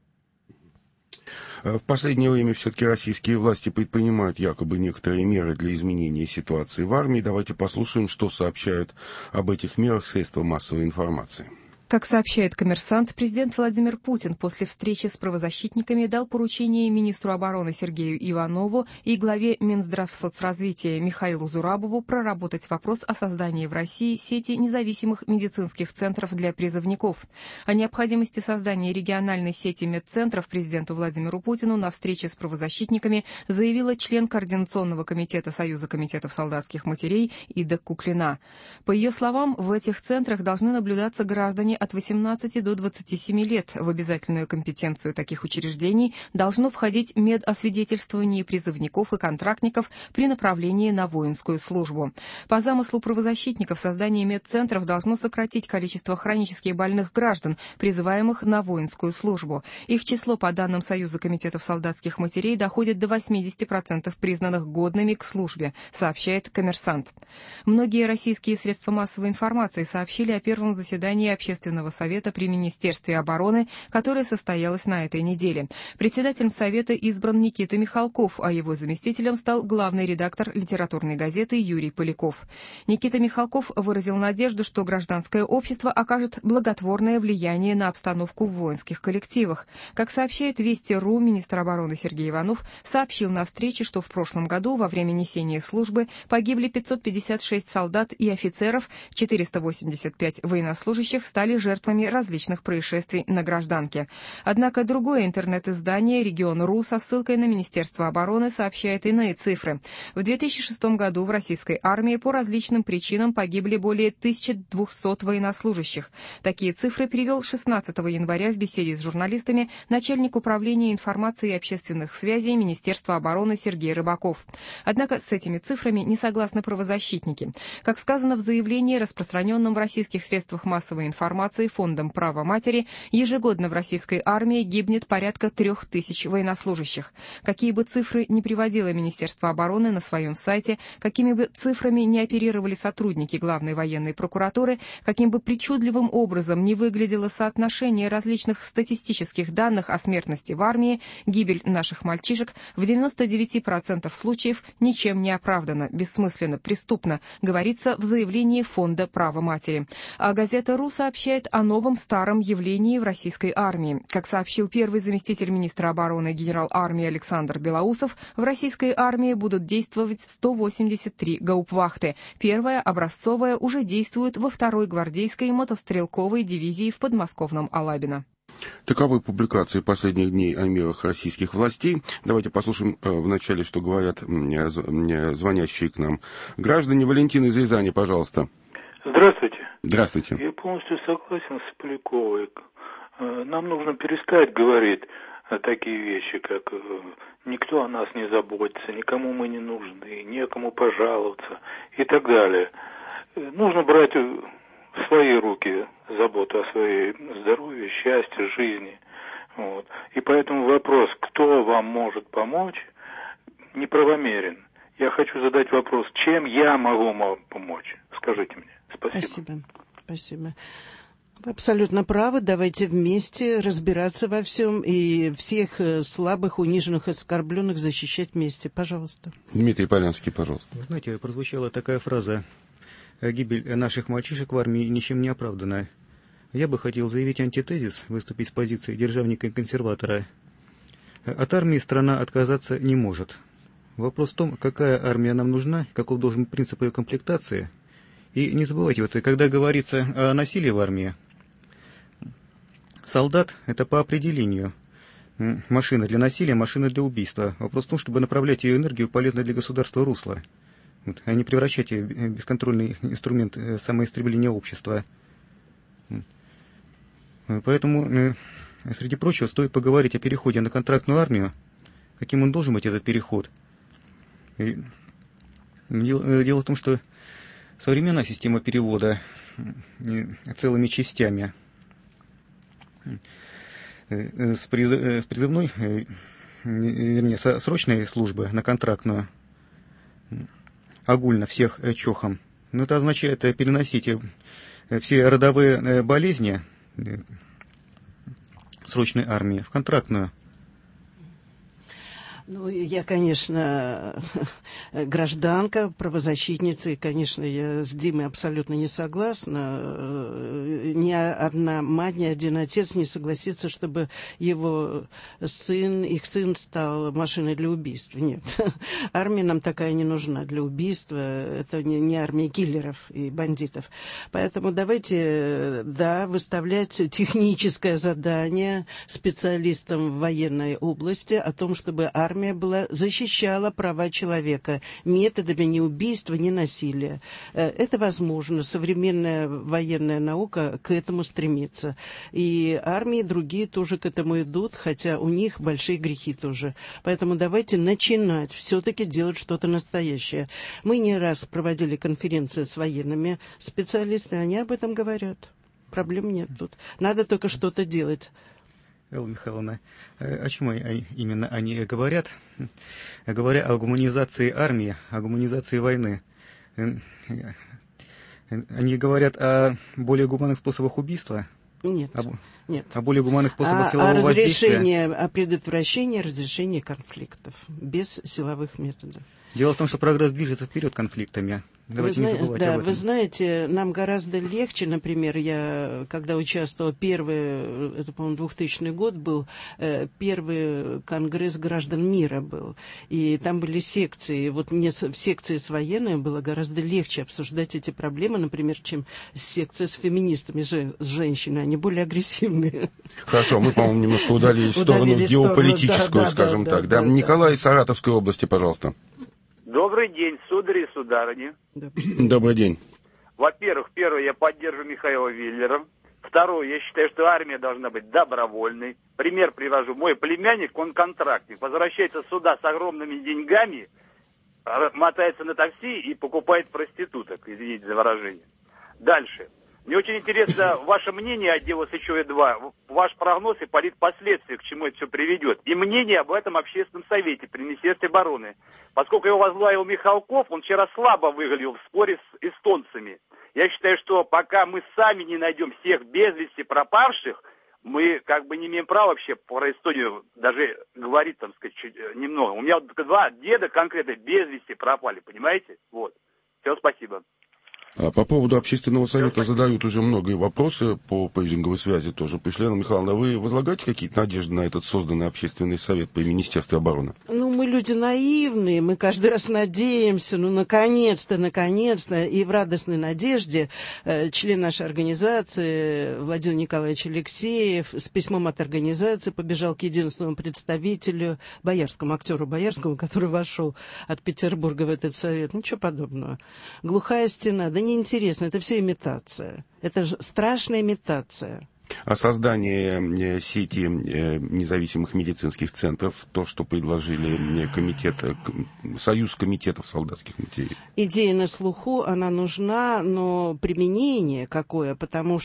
В последнее время все-таки российские власти предпринимают якобы некоторые меры для изменения ситуации в армии. Давайте послушаем, что сообщают об этих мерах средства массовой информации. Как сообщает «Коммерсант», президент Владимир Путин после встречи с правозащитниками дал поручение министру обороны Сергею Иванову и главе Минздравсоцразвития Михаилу Зурабову проработать вопрос о создании в России сети независимых медицинских центров для призывников. О необходимости создания региональной сети медцентров президенту Владимиру Путину на встрече с правозащитниками заявила член Координационного комитета Союза комитетов солдатских матерей Ида Куклина. По ее словам, в этих центрах должны наблюдаться граждане от восемнадцати до двадцати семи лет. В обязательную компетенцию таких учреждений должно входить медосвидетельствование призывников и контрактников при направлении на воинскую службу. По замыслу правозащитников, создание медцентров должно сократить количество хронически больных граждан, призываемых на воинскую службу. Их число, по данным Союза комитетов солдатских матерей, доходит до восьмидесяти процентов признанных годными к службе, сообщает «Коммерсант». Многие российские средства массовой информации сообщили о первом заседании общественного совета при Министерстве обороны, которое состоялось на этой неделе. Председателем совета избран Никита Михалков, а его заместителем стал главный редактор литературной газеты Юрий Поляков. Никита Михалков выразил надежду, что гражданское общество окажет благотворное влияние на обстановку в воинских коллективах. Как сообщает Вести.ру, министр обороны Сергей Иванов сообщил на встрече, что в прошлом году во время несения службы погибли пятьсот пятьдесят шесть солдат и офицеров, четыреста восемьдесят пять военнослужащих стали жертвами различных происшествий на гражданке. Однако другое интернет-издание «Регион.ру» со ссылкой на Министерство обороны сообщает иные цифры. В две тысячи шестом году в российской армии по различным причинам погибли более тысячи двухсот военнослужащих. Такие цифры привел шестнадцатого января в беседе с журналистами начальник управления информации и общественных связей Министерства обороны Сергей Рыбаков. Однако с этими цифрами не согласны правозащитники. Как сказано в заявлении, распространенном в российских средствах массовой информации Фондом права матери, ежегодно в российской армии гибнет порядка трех тысяч военнослужащих. Какие бы цифры ни приводило Министерство обороны на своем сайте, какими бы цифрами не оперировали сотрудники Главной военной прокуратуры, каким бы причудливым образом не выглядело соотношение различных статистических данных о смертности в армии, гибель наших мальчишек в девяноста девяти процентах случаев ничем не оправдана, бессмысленно, преступно, говорится в заявлении Фонда права матери. А газета «Ру» сообщает о новом старом явлении в российской армии. Как сообщил первый заместитель министра обороны генерал армии Александр Белоусов, в российской армии будут действовать сто восемьдесят три гаупвахты. Первая, образцовая, уже действует во второй гвардейской мотострелковой дивизии в подмосковном Алабино. Таковы публикации последних дней о мерах российских властей. Давайте послушаем э, вначале, что говорят э, звонящие к нам граждане. Валентин из Рязани, пожалуйста. Здравствуйте. Здравствуйте. Я полностью согласен с Поляковой. Нам нужно перестать говорить такие вещи, как «никто о нас не заботится», «никому мы не нужны», «некому пожаловаться» и так далее. Нужно брать в свои руки заботу о своей здоровье, счастье, жизни. Вот. И поэтому вопрос, кто вам может помочь, неправомерен. Я хочу задать вопрос, чем я могу вам помочь? Скажите мне. Спасибо. Спасибо. Спасибо. Вы абсолютно правы. Давайте вместе разбираться во всем и всех слабых, униженных, оскорбленных защищать вместе. Пожалуйста. Дмитрий Полянский, пожалуйста. Вы знаете, прозвучала такая фраза: «Гибель наших мальчишек в армии ничем не оправдана». Я бы хотел заявить антитезис, выступить с позиции державника и консерватора. От армии страна отказаться не может. Вопрос в том, какая армия нам нужна, каков должен быть принцип ее комплектации. И не забывайте, вот, когда говорится о насилии в армии, солдат — это по определению машина для насилия, машина для убийства. Вопрос в том, чтобы направлять ее энергию в полезное для государства русло, вот, а не превращать ее в бесконтрольный инструмент самоистребления общества. Поэтому, среди прочего, стоит поговорить о переходе на контрактную армию, каким он должен быть, этот переход. И дело, дело в том, что современная система перевода целыми частями с призывной, вернее, со срочной службы на контрактную, огульно всех чохом, но это означает переносить все родовые болезни срочной армии в контрактную. Ну, я, конечно, гражданка, правозащитница, и, конечно, я с Димой абсолютно не согласна. Ни одна мать, ни один отец не согласится, чтобы его сын, их сын стал машиной для убийства. Нет, армия нам такая не нужна для убийства. Это не, не армия киллеров и бандитов. Поэтому давайте, да, выставлять техническое задание специалистам в военной области о том, чтобы армия Армия была, защищала права человека методами ни убийства, ни насилия. Это возможно. Современная военная наука к этому стремится. И армии другие тоже к этому идут, хотя у них большие грехи тоже. Поэтому давайте начинать все-таки делать что-то настоящее. Мы не раз проводили конференции с военными специалистами, они об этом говорят. Проблем нет тут. Надо только что-то делать. Элла Михайловна, о чем именно они говорят? Говоря о гуманизации армии, о гуманизации войны, они говорят о более гуманных способах убийства? Нет, о, нет. О более гуманных способах а, силового о воздействия? О предотвращении, разрешении конфликтов без силовых методов. Дело в том, что прогресс движется вперед конфликтами. Давайте вы не зна... забывать да, об этом. Вы знаете, нам гораздо легче, например, я, когда участвовала, первый, это, по-моему, двухтысячный год был, первый конгресс граждан мира был, и там были секции, вот мне в секции с военными было гораздо легче обсуждать эти проблемы, например, чем секция с феминистами, с женщинами, они более агрессивные. Хорошо, мы, по-моему, немножко удалились в сторону геополитическую, скажем так. Да, Николай из Саратовской области, пожалуйста. Добрый день, судари и сударыни. Добрый день. Во-первых, первое, я поддерживаю Михаила Виллера. Второе, я считаю, что армия должна быть добровольной. Пример привожу. Мой племянник, он контрактник, возвращается сюда с огромными деньгами, мотается на такси и покупает проституток, извините за выражение. Дальше. Мне очень интересно ваше мнение о делу Сычевой-два, ваш прогноз и политпоследствия, к чему это все приведет. И мнение об этом общественном совете при Министерстве обороны. Поскольку его возглавил Михалков, он вчера слабо выглядел в споре с эстонцами. Я считаю, что пока мы сами не найдем всех без вести пропавших, мы как бы не имеем права вообще про Эстонию даже говорить, там сказать, чуть, немного. У меня вот два деда конкретно без вести пропали, понимаете? Вот. Все, спасибо. По поводу общественного совета задают уже многие вопросы по пейджинговой связи тоже. Пришли, Анна Михайловна, вы возлагаете какие-то надежды на этот созданный общественный совет при Министерстве обороны? Ну, мы люди наивные, мы каждый раз надеемся, ну, наконец-то, наконец-то, и в радостной надежде э, член нашей организации Владимир Николаевич Алексеев с письмом от организации побежал к единственному представителю, боярскому, актеру боярскому, который вошел от Петербурга в этот совет. Ничего подобного. Глухая стена, да неинтересно, это все имитация. Это же страшная имитация. О создании сети независимых медицинских центров, то, что предложили комитет, Союз комитетов солдатских матерей. Идея на слуху, она нужна, но применение какое, потому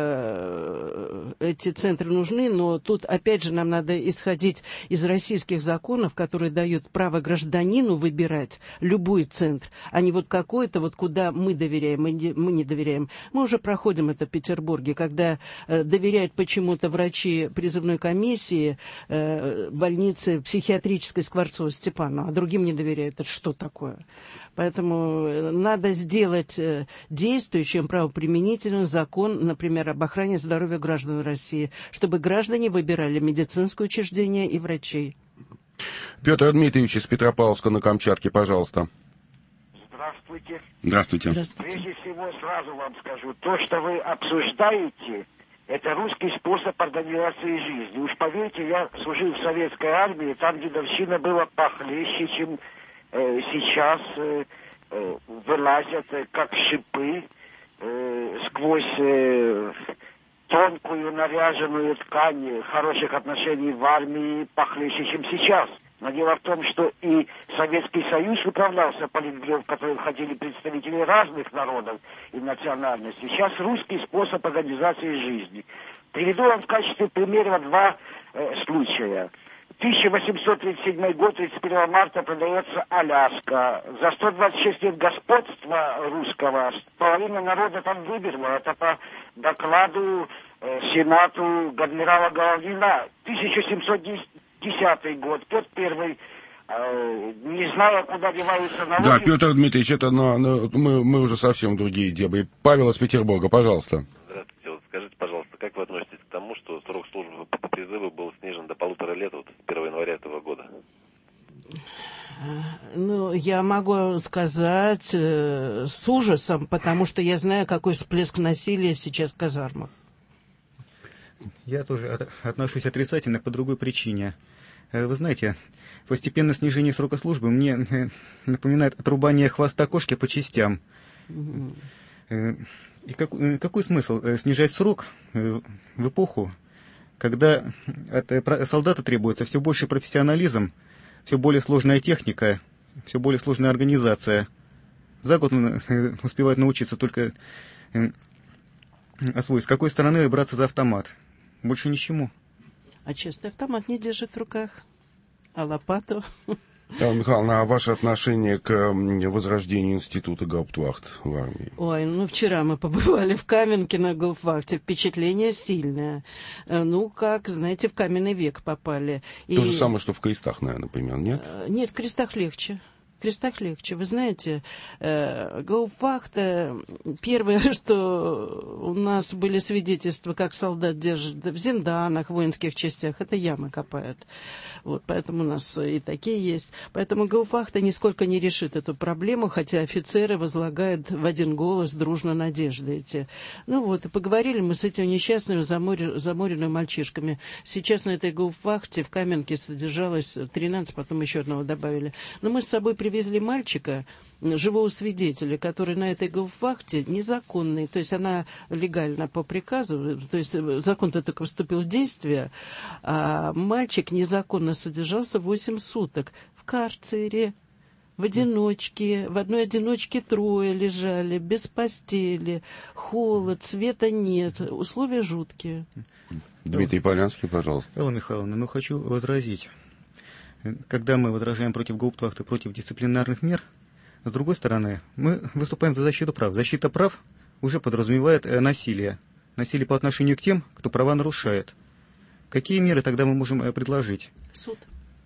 что эти центры нужны, но тут, опять же, нам надо исходить из российских законов, которые дают право гражданину выбирать любой центр, а не вот какой-то, вот куда мы доверяем, мы не, мы не доверяем. Мы уже проходим это в Петербурге, когда доверяют почему-то врачи призывной комиссии э, больницы психиатрической Скворцова-Степанова, а другим не доверяют. Это что такое? Поэтому надо сделать э, действующим правоприменительным закон, например, об охране здоровья граждан России, чтобы граждане выбирали медицинское учреждение и врачей. Петр Дмитриевич из Петропавловска на Камчатке, пожалуйста. Здравствуйте. Здравствуйте. Здравствуйте. Прежде всего, сразу вам скажу, то, что вы обсуждаете, это русский способ организации жизни. Уж поверьте, я служил в советской армии, там дедовщина была похлеще, чем э, сейчас э, э, вылазят э, как шипы э, сквозь э, тонкую наряженную ткань хороших отношений в армии похлеще, чем сейчас. Но дело в том, что и Советский Союз управлялся политбюро, в который входили представители разных народов и национальностей. Сейчас русский способ организации жизни. Приведу вам в качестве примера два э, случая. тысяча восемьсот тридцать седьмой год, тридцать первого марта, продается Аляска. За сто двадцать шесть лет господства русского половина народа там вымерла. Это по докладу э, Сенату адмирала Головнина. тысяча семьсот десятый год, Петр Первый не зная, куда деваются налоги. Да, Петр Дмитриевич, это на, на, мы, мы уже совсем другие дебри. Павел из Петербурга, пожалуйста. Здравствуйте. Вот скажите, пожалуйста, как вы относитесь к тому, что срок службы по призыву был снижен до полутора лет вот, с первого января этого года? Ну, я могу сказать э, с ужасом, потому что я знаю, какой всплеск насилия сейчас в казармах. Я тоже от, отношусь отрицательно по другой причине. Вы знаете, постепенное снижение срока службы мне напоминает отрубание хвоста кошки по частям. Mm-hmm. И как, какой смысл снижать срок в эпоху, когда от солдата требуется все больший профессионализм, все более сложная техника, все более сложная организация. За год он успевает научиться только освоить, с какой стороны браться за автомат. Больше ничему. А чистый автомат не держит в руках, а лопату... Алла Михайловна, а ваше отношение к возрождению института гауптвахт в армии? Ой, ну вчера мы побывали в Каменке на гауптвахте, впечатление сильное. Ну, как, знаете, в каменный век попали. То И... же самое, что в крестах, наверное, например, нет? Нет, в крестах легче. В крестах легче. Вы знаете, э, гауптвахта, первое, что у нас были свидетельства, как солдат держит в зинданах, в воинских частях, это ямы копают. Вот, поэтому у нас и такие есть. Поэтому гауптвахта нисколько не решит эту проблему, хотя офицеры возлагают в один голос дружно надежды эти. Ну вот, и поговорили мы с этими несчастными заморенными, заморенными мальчишками. Сейчас на этой гауптвахте в Каменке содержалось тринадцать, потом еще одного добавили. Но мы с собой привезли мальчика, живого свидетеля, который на этой гауптвахте незаконный, то есть она легально по приказу, то есть закон-то только вступил в действие, а мальчик незаконно содержался восемь суток в карцере, в одиночке, в одной одиночке трое лежали, без постели, холод, света нет, условия жуткие. Дмитрий Полянский, пожалуйста. Алла Михайловна, ну хочу возразить. Когда мы возражаем против гауптвахты, против дисциплинарных мер, с другой стороны, мы выступаем за защиту прав. Защита прав уже подразумевает насилие. Насилие по отношению к тем, кто права нарушает. Какие меры тогда мы можем предложить? Суд.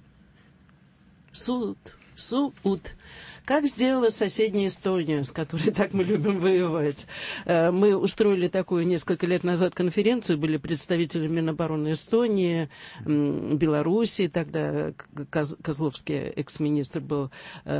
Суд. Суд. Как сделала соседняя Эстония, с которой так мы любим воевать. Мы устроили такую несколько лет назад конференцию, были представители Минобороны Эстонии, Белоруссии, тогда Козловский экс-министр был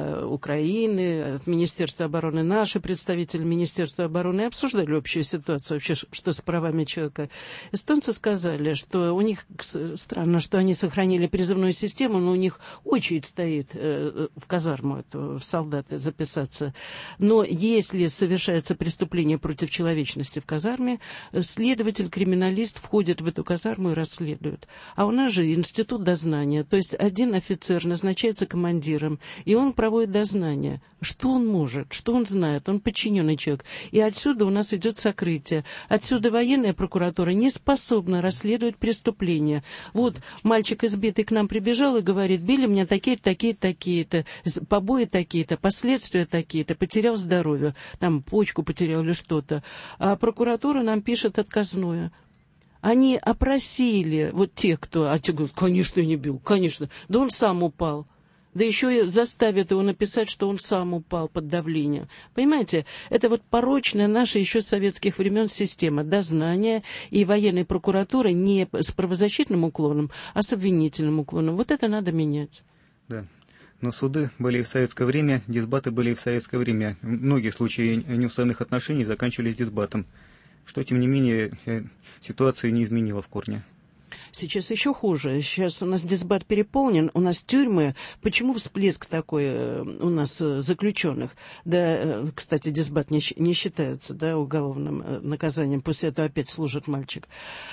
Украины, от Министерства обороны наши представители Министерства обороны, обсуждали общую ситуацию, вообще, что с правами человека. Эстонцы сказали, что у них странно, что они сохранили призывную систему, но у них очередь стоит в казарму, эту, в солдаты записаться. Но если совершается преступление против человечности в казарме, следователь-криминалист входит в эту казарму и расследует. А у нас же институт дознания, то есть один офицер назначается командиром, и он проводит дознание. Что он может, что он знает, он подчиненный человек. И отсюда у нас идет сокрытие. Отсюда военная прокуратура не способна расследовать преступления. Вот мальчик избитый к нам прибежал и говорит: били меня такие-то, такие-то, такие-то, побои такие-то, последствия такие-то, потерял здоровье, там почку потерял или что-то. А прокуратура нам пишет отказное. Они опросили вот тех, кто... А те говорят: конечно, я не бил, конечно. Да он сам упал. Да еще и заставят его написать, что он сам упал под давлением. Понимаете, это вот порочная наша еще с советских времен система дознания и военной прокуратуры не с правозащитным уклоном, а с обвинительным уклоном. Вот это надо менять. Да. Но суды были и в советское время, дисбаты были и в советское время. Многие случаи неуставных отношений заканчивались дисбатом, что, тем не менее, ситуацию не изменило в корне. Сейчас еще хуже. Сейчас у нас дисбат переполнен, у нас тюрьмы. Почему всплеск такой у нас заключенных? Да, кстати, дисбат не, не считается, да, уголовным наказанием. После этого опять служит мальчик.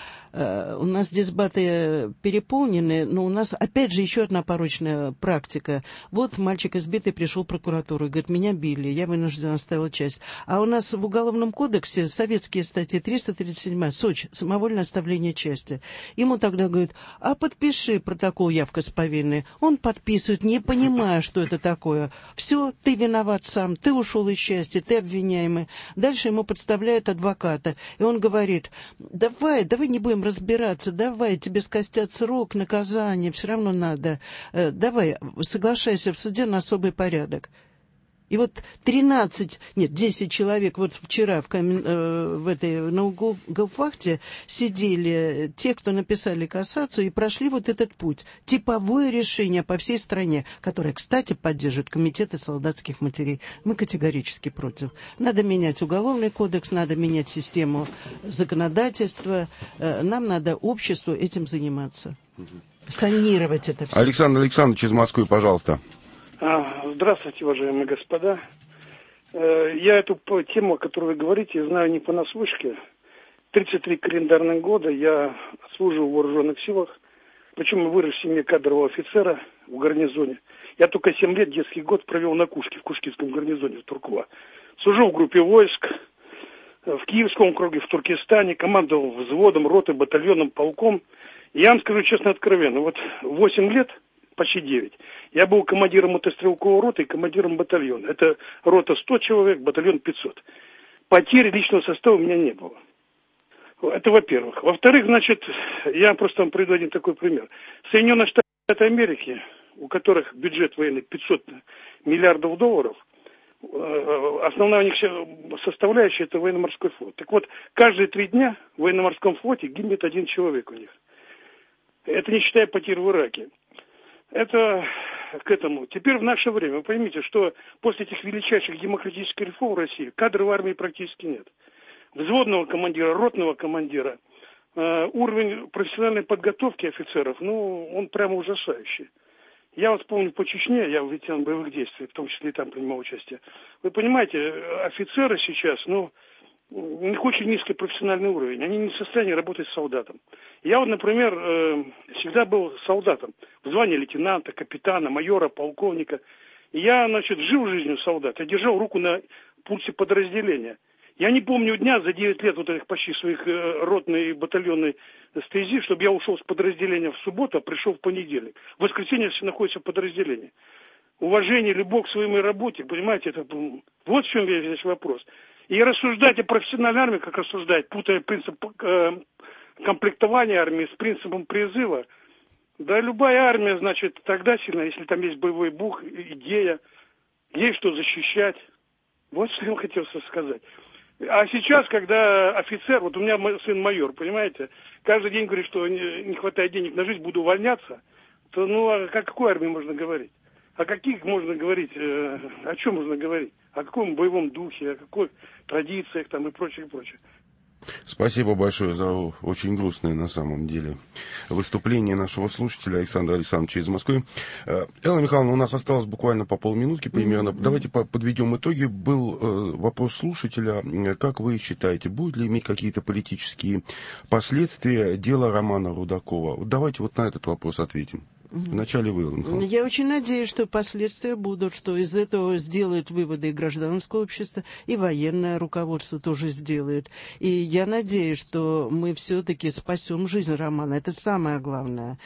У нас дисбаты переполнены, но у нас, опять же, еще одна порочная практика. Вот мальчик избитый пришел в прокуратуру и говорит: меня били, я вынужден оставил часть. А у нас в Уголовном кодексе советские статьи триста тридцать семь, СОЧ, самовольное оставление части. Ему тогда говорят: а подпиши протокол явка с повинной. Он подписывает, не понимая, что это такое. Все, ты виноват сам, ты ушел из части, ты обвиняемый. Дальше ему подставляют адвоката, и он говорит: давай, давай не будем разбираться. Давай, тебе скостят срок, наказание, все равно надо. Э, давай, соглашайся в суде на особый порядок. И вот тринадцать, нет, десять человек вот вчера в, камен, э, в этой на Гауптвахте сидели те, кто написали кассацию и прошли вот этот путь. Типовое решение по всей стране, которое, кстати, поддерживает комитеты солдатских матерей. Мы категорически против. Надо менять уголовный кодекс, надо менять систему законодательства. Э, нам надо обществу этим заниматься. Санировать это все. Александр Александрович из Москвы, пожалуйста. Здравствуйте, уважаемые господа. Я эту тему, о которой вы говорите, знаю не понаслышке. тридцать три календарных года я служил в вооруженных силах, причем вырос в семье кадрового офицера в гарнизоне. Я только семь лет, детский год, провел на Кушке, в Кушкинском гарнизоне в Туркула. Служил в группе войск в Киевском округе, в Туркестане, командовал взводом, ротой, батальоном, полком. И я вам скажу честно, откровенно, вот восемь лет, почти девять, я был командиром мотострелковой роты и командиром батальона. Это рота сто человек, батальон пятьсот. Потерь личного состава у меня не было. Это во-первых. Во-вторых, значит, я просто вам приведу один такой пример. Соединенные Штаты Америки, у которых бюджет военный пятьсот миллиардов долларов, основная у них составляющая это военно-морской флот. Так вот, каждые три дня в военно-морском флоте гибнет один человек у них. Это не считая потерь в Ираке. Это к этому. Теперь в наше время, вы поймите, что после этих величайших демократических реформ в России кадров в армии практически нет. Взводного командира, ротного командира, э, уровень профессиональной подготовки офицеров, ну, он прямо ужасающий. Я вот помню по Чечне, я ветеран боевых действий, в том числе и там принимал участие. Вы понимаете, офицеры сейчас, ну, у них очень низкий профессиональный уровень. Они не в состоянии работать с солдатом. Я вот, например, э, всегда был солдатом. В звании лейтенанта, капитана, майора, полковника. И я, значит, жил жизнью солдата. Я держал руку на пульсе подразделения. Я не помню дня за девять лет вот этих почти своих э, ротной и батальонной стези, чтобы я ушел с подразделения в субботу, а пришел в понедельник. В воскресенье все находится в подразделении. Уважение, любовь к своей работе, понимаете, это вот в чем весь вопрос. И рассуждать о профессиональной армии, как рассуждать, путая принцип э, комплектования армии с принципом призыва. Да любая армия, значит, тогда сильна, если там есть боевой дух, идея, есть что защищать. Вот что я хотел сказать. А сейчас, когда офицер, вот у меня сын майор, понимаете, каждый день говорит, что не хватает денег на жизнь, буду увольняться, то ну о какой армии можно говорить? О каких можно говорить, э, о чем можно говорить? О каком боевом духе, о какой традициях там и прочее, и прочее. Спасибо большое за очень грустное на самом деле выступление нашего слушателя Александра Александровича из Москвы. Элла Михайловна, у нас осталось буквально по полминутки примерно. Mm-hmm. Давайте подведем итоги. Был вопрос слушателя. Как вы считаете, будет ли иметь какие-то политические последствия дело Романа Рудакова? Давайте вот на этот вопрос ответим. Вначале вы, Я очень надеюсь, что последствия будут, что из этого сделают выводы и гражданское общество, и военное руководство тоже сделает. И я надеюсь, что мы все-таки спасем жизнь Романа. Это самое главное.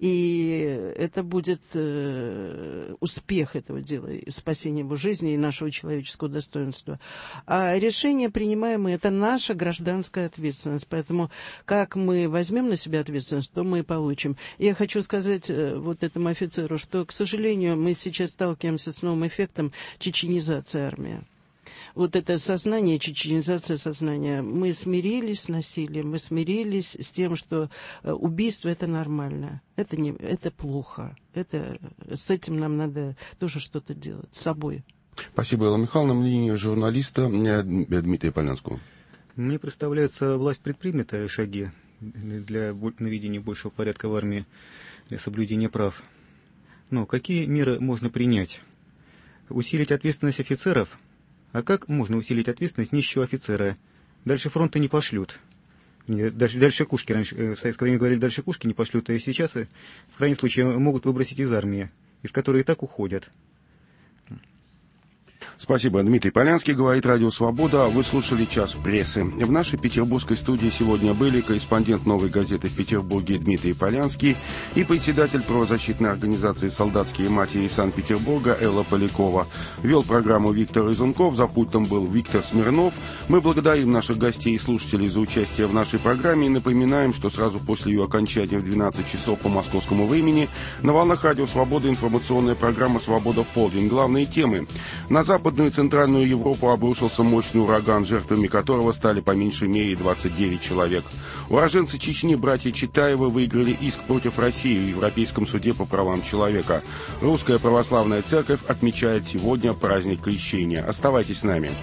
И это будет э, успех этого дела, спасение его жизни и нашего человеческого достоинства. А решение, принимаемое, это наша гражданская ответственность. Поэтому как мы возьмем на себя ответственность, то мы и получим. Я хочу сказать вот этому офицеру, что, к сожалению, мы сейчас сталкиваемся с новым эффектом чеченизации армии. Вот это сознание, чеченизация сознания. Мы смирились с насилием, мы смирились с тем, что убийство – это нормально. Это, не, это плохо. Это, с этим нам надо тоже что-то делать, с собой. Спасибо, Элла Михайловна. Мнение журналиста Дмитрия Полянского. Мне представляется, власть предпримет шаги для наведения большего порядка в армии, для соблюдения прав. Но какие меры можно принять? Усилить ответственность офицеров? А как можно усилить ответственность нищего офицера? Дальше фронта не пошлют. Дальше, дальше кушки, раньше, в советское время говорили, дальше кушки не пошлют, а сейчас, в крайнем случае, могут выбросить из армии, из которой и так уходят. Спасибо. Дмитрий Полянский, говорит Радио Свобода. Вы слушали «Час прессы». В нашей петербургской студии сегодня были корреспондент «Новой газеты» в Петербурге Дмитрий Полянский и председатель правозащитной организации «Солдатские матери» из Санкт-Петербурга Элла Полякова. Вел программу Виктор Изунков, за пультом был Виктор Смирнов. Мы благодарим наших гостей и слушателей за участие в нашей программе и напоминаем, что сразу после ее окончания в двенадцать часов по московскому времени на волнах Радио Свобода информационная программа «Свобода в полдень». Главные темы. На Западную и Центральную Европу обрушился мощный ураган, жертвами которого стали по меньшей мере двадцать девять человек. Уроженцы Чечни, братья Читаевы, выиграли иск против России в Европейском суде по правам человека. Русская православная церковь отмечает сегодня праздник Крещения. Оставайтесь с нами.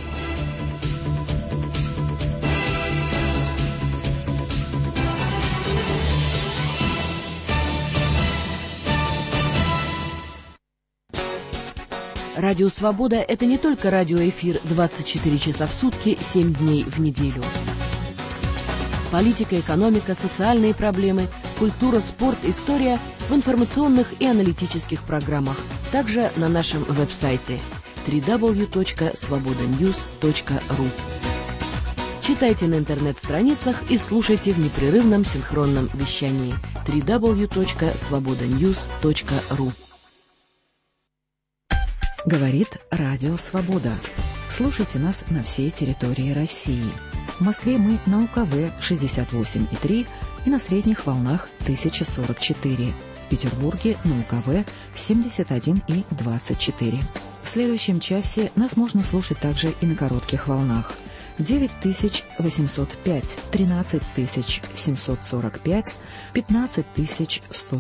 Радио «Свобода» — это не только радиоэфир двадцать четыре часа в сутки, семь дней в неделю. Политика, экономика, социальные проблемы, культура, спорт, история в информационных и аналитических программах. Также на нашем веб-сайте дабл ю дабл ю дабл ю точка свобода ньюс точка ру. Читайте на интернет-страницах и слушайте в непрерывном синхронном вещании дабл ю дабл ю дабл ю точка свобода ньюс точка ру. Говорит Радио Свобода. Слушайте нас на всей территории России. В Москве мы на УКВ шестьдесят восемь и три и на средних волнах тысяча сорок четыре. В Петербурге на УКВ семьдесят один и двадцать четыре. В следующем часе нас можно слушать также и на коротких волнах. девять тысяч восемьсот пять, тринадцать тысяч семьсот сорок пять, пятнадцать тысяч сто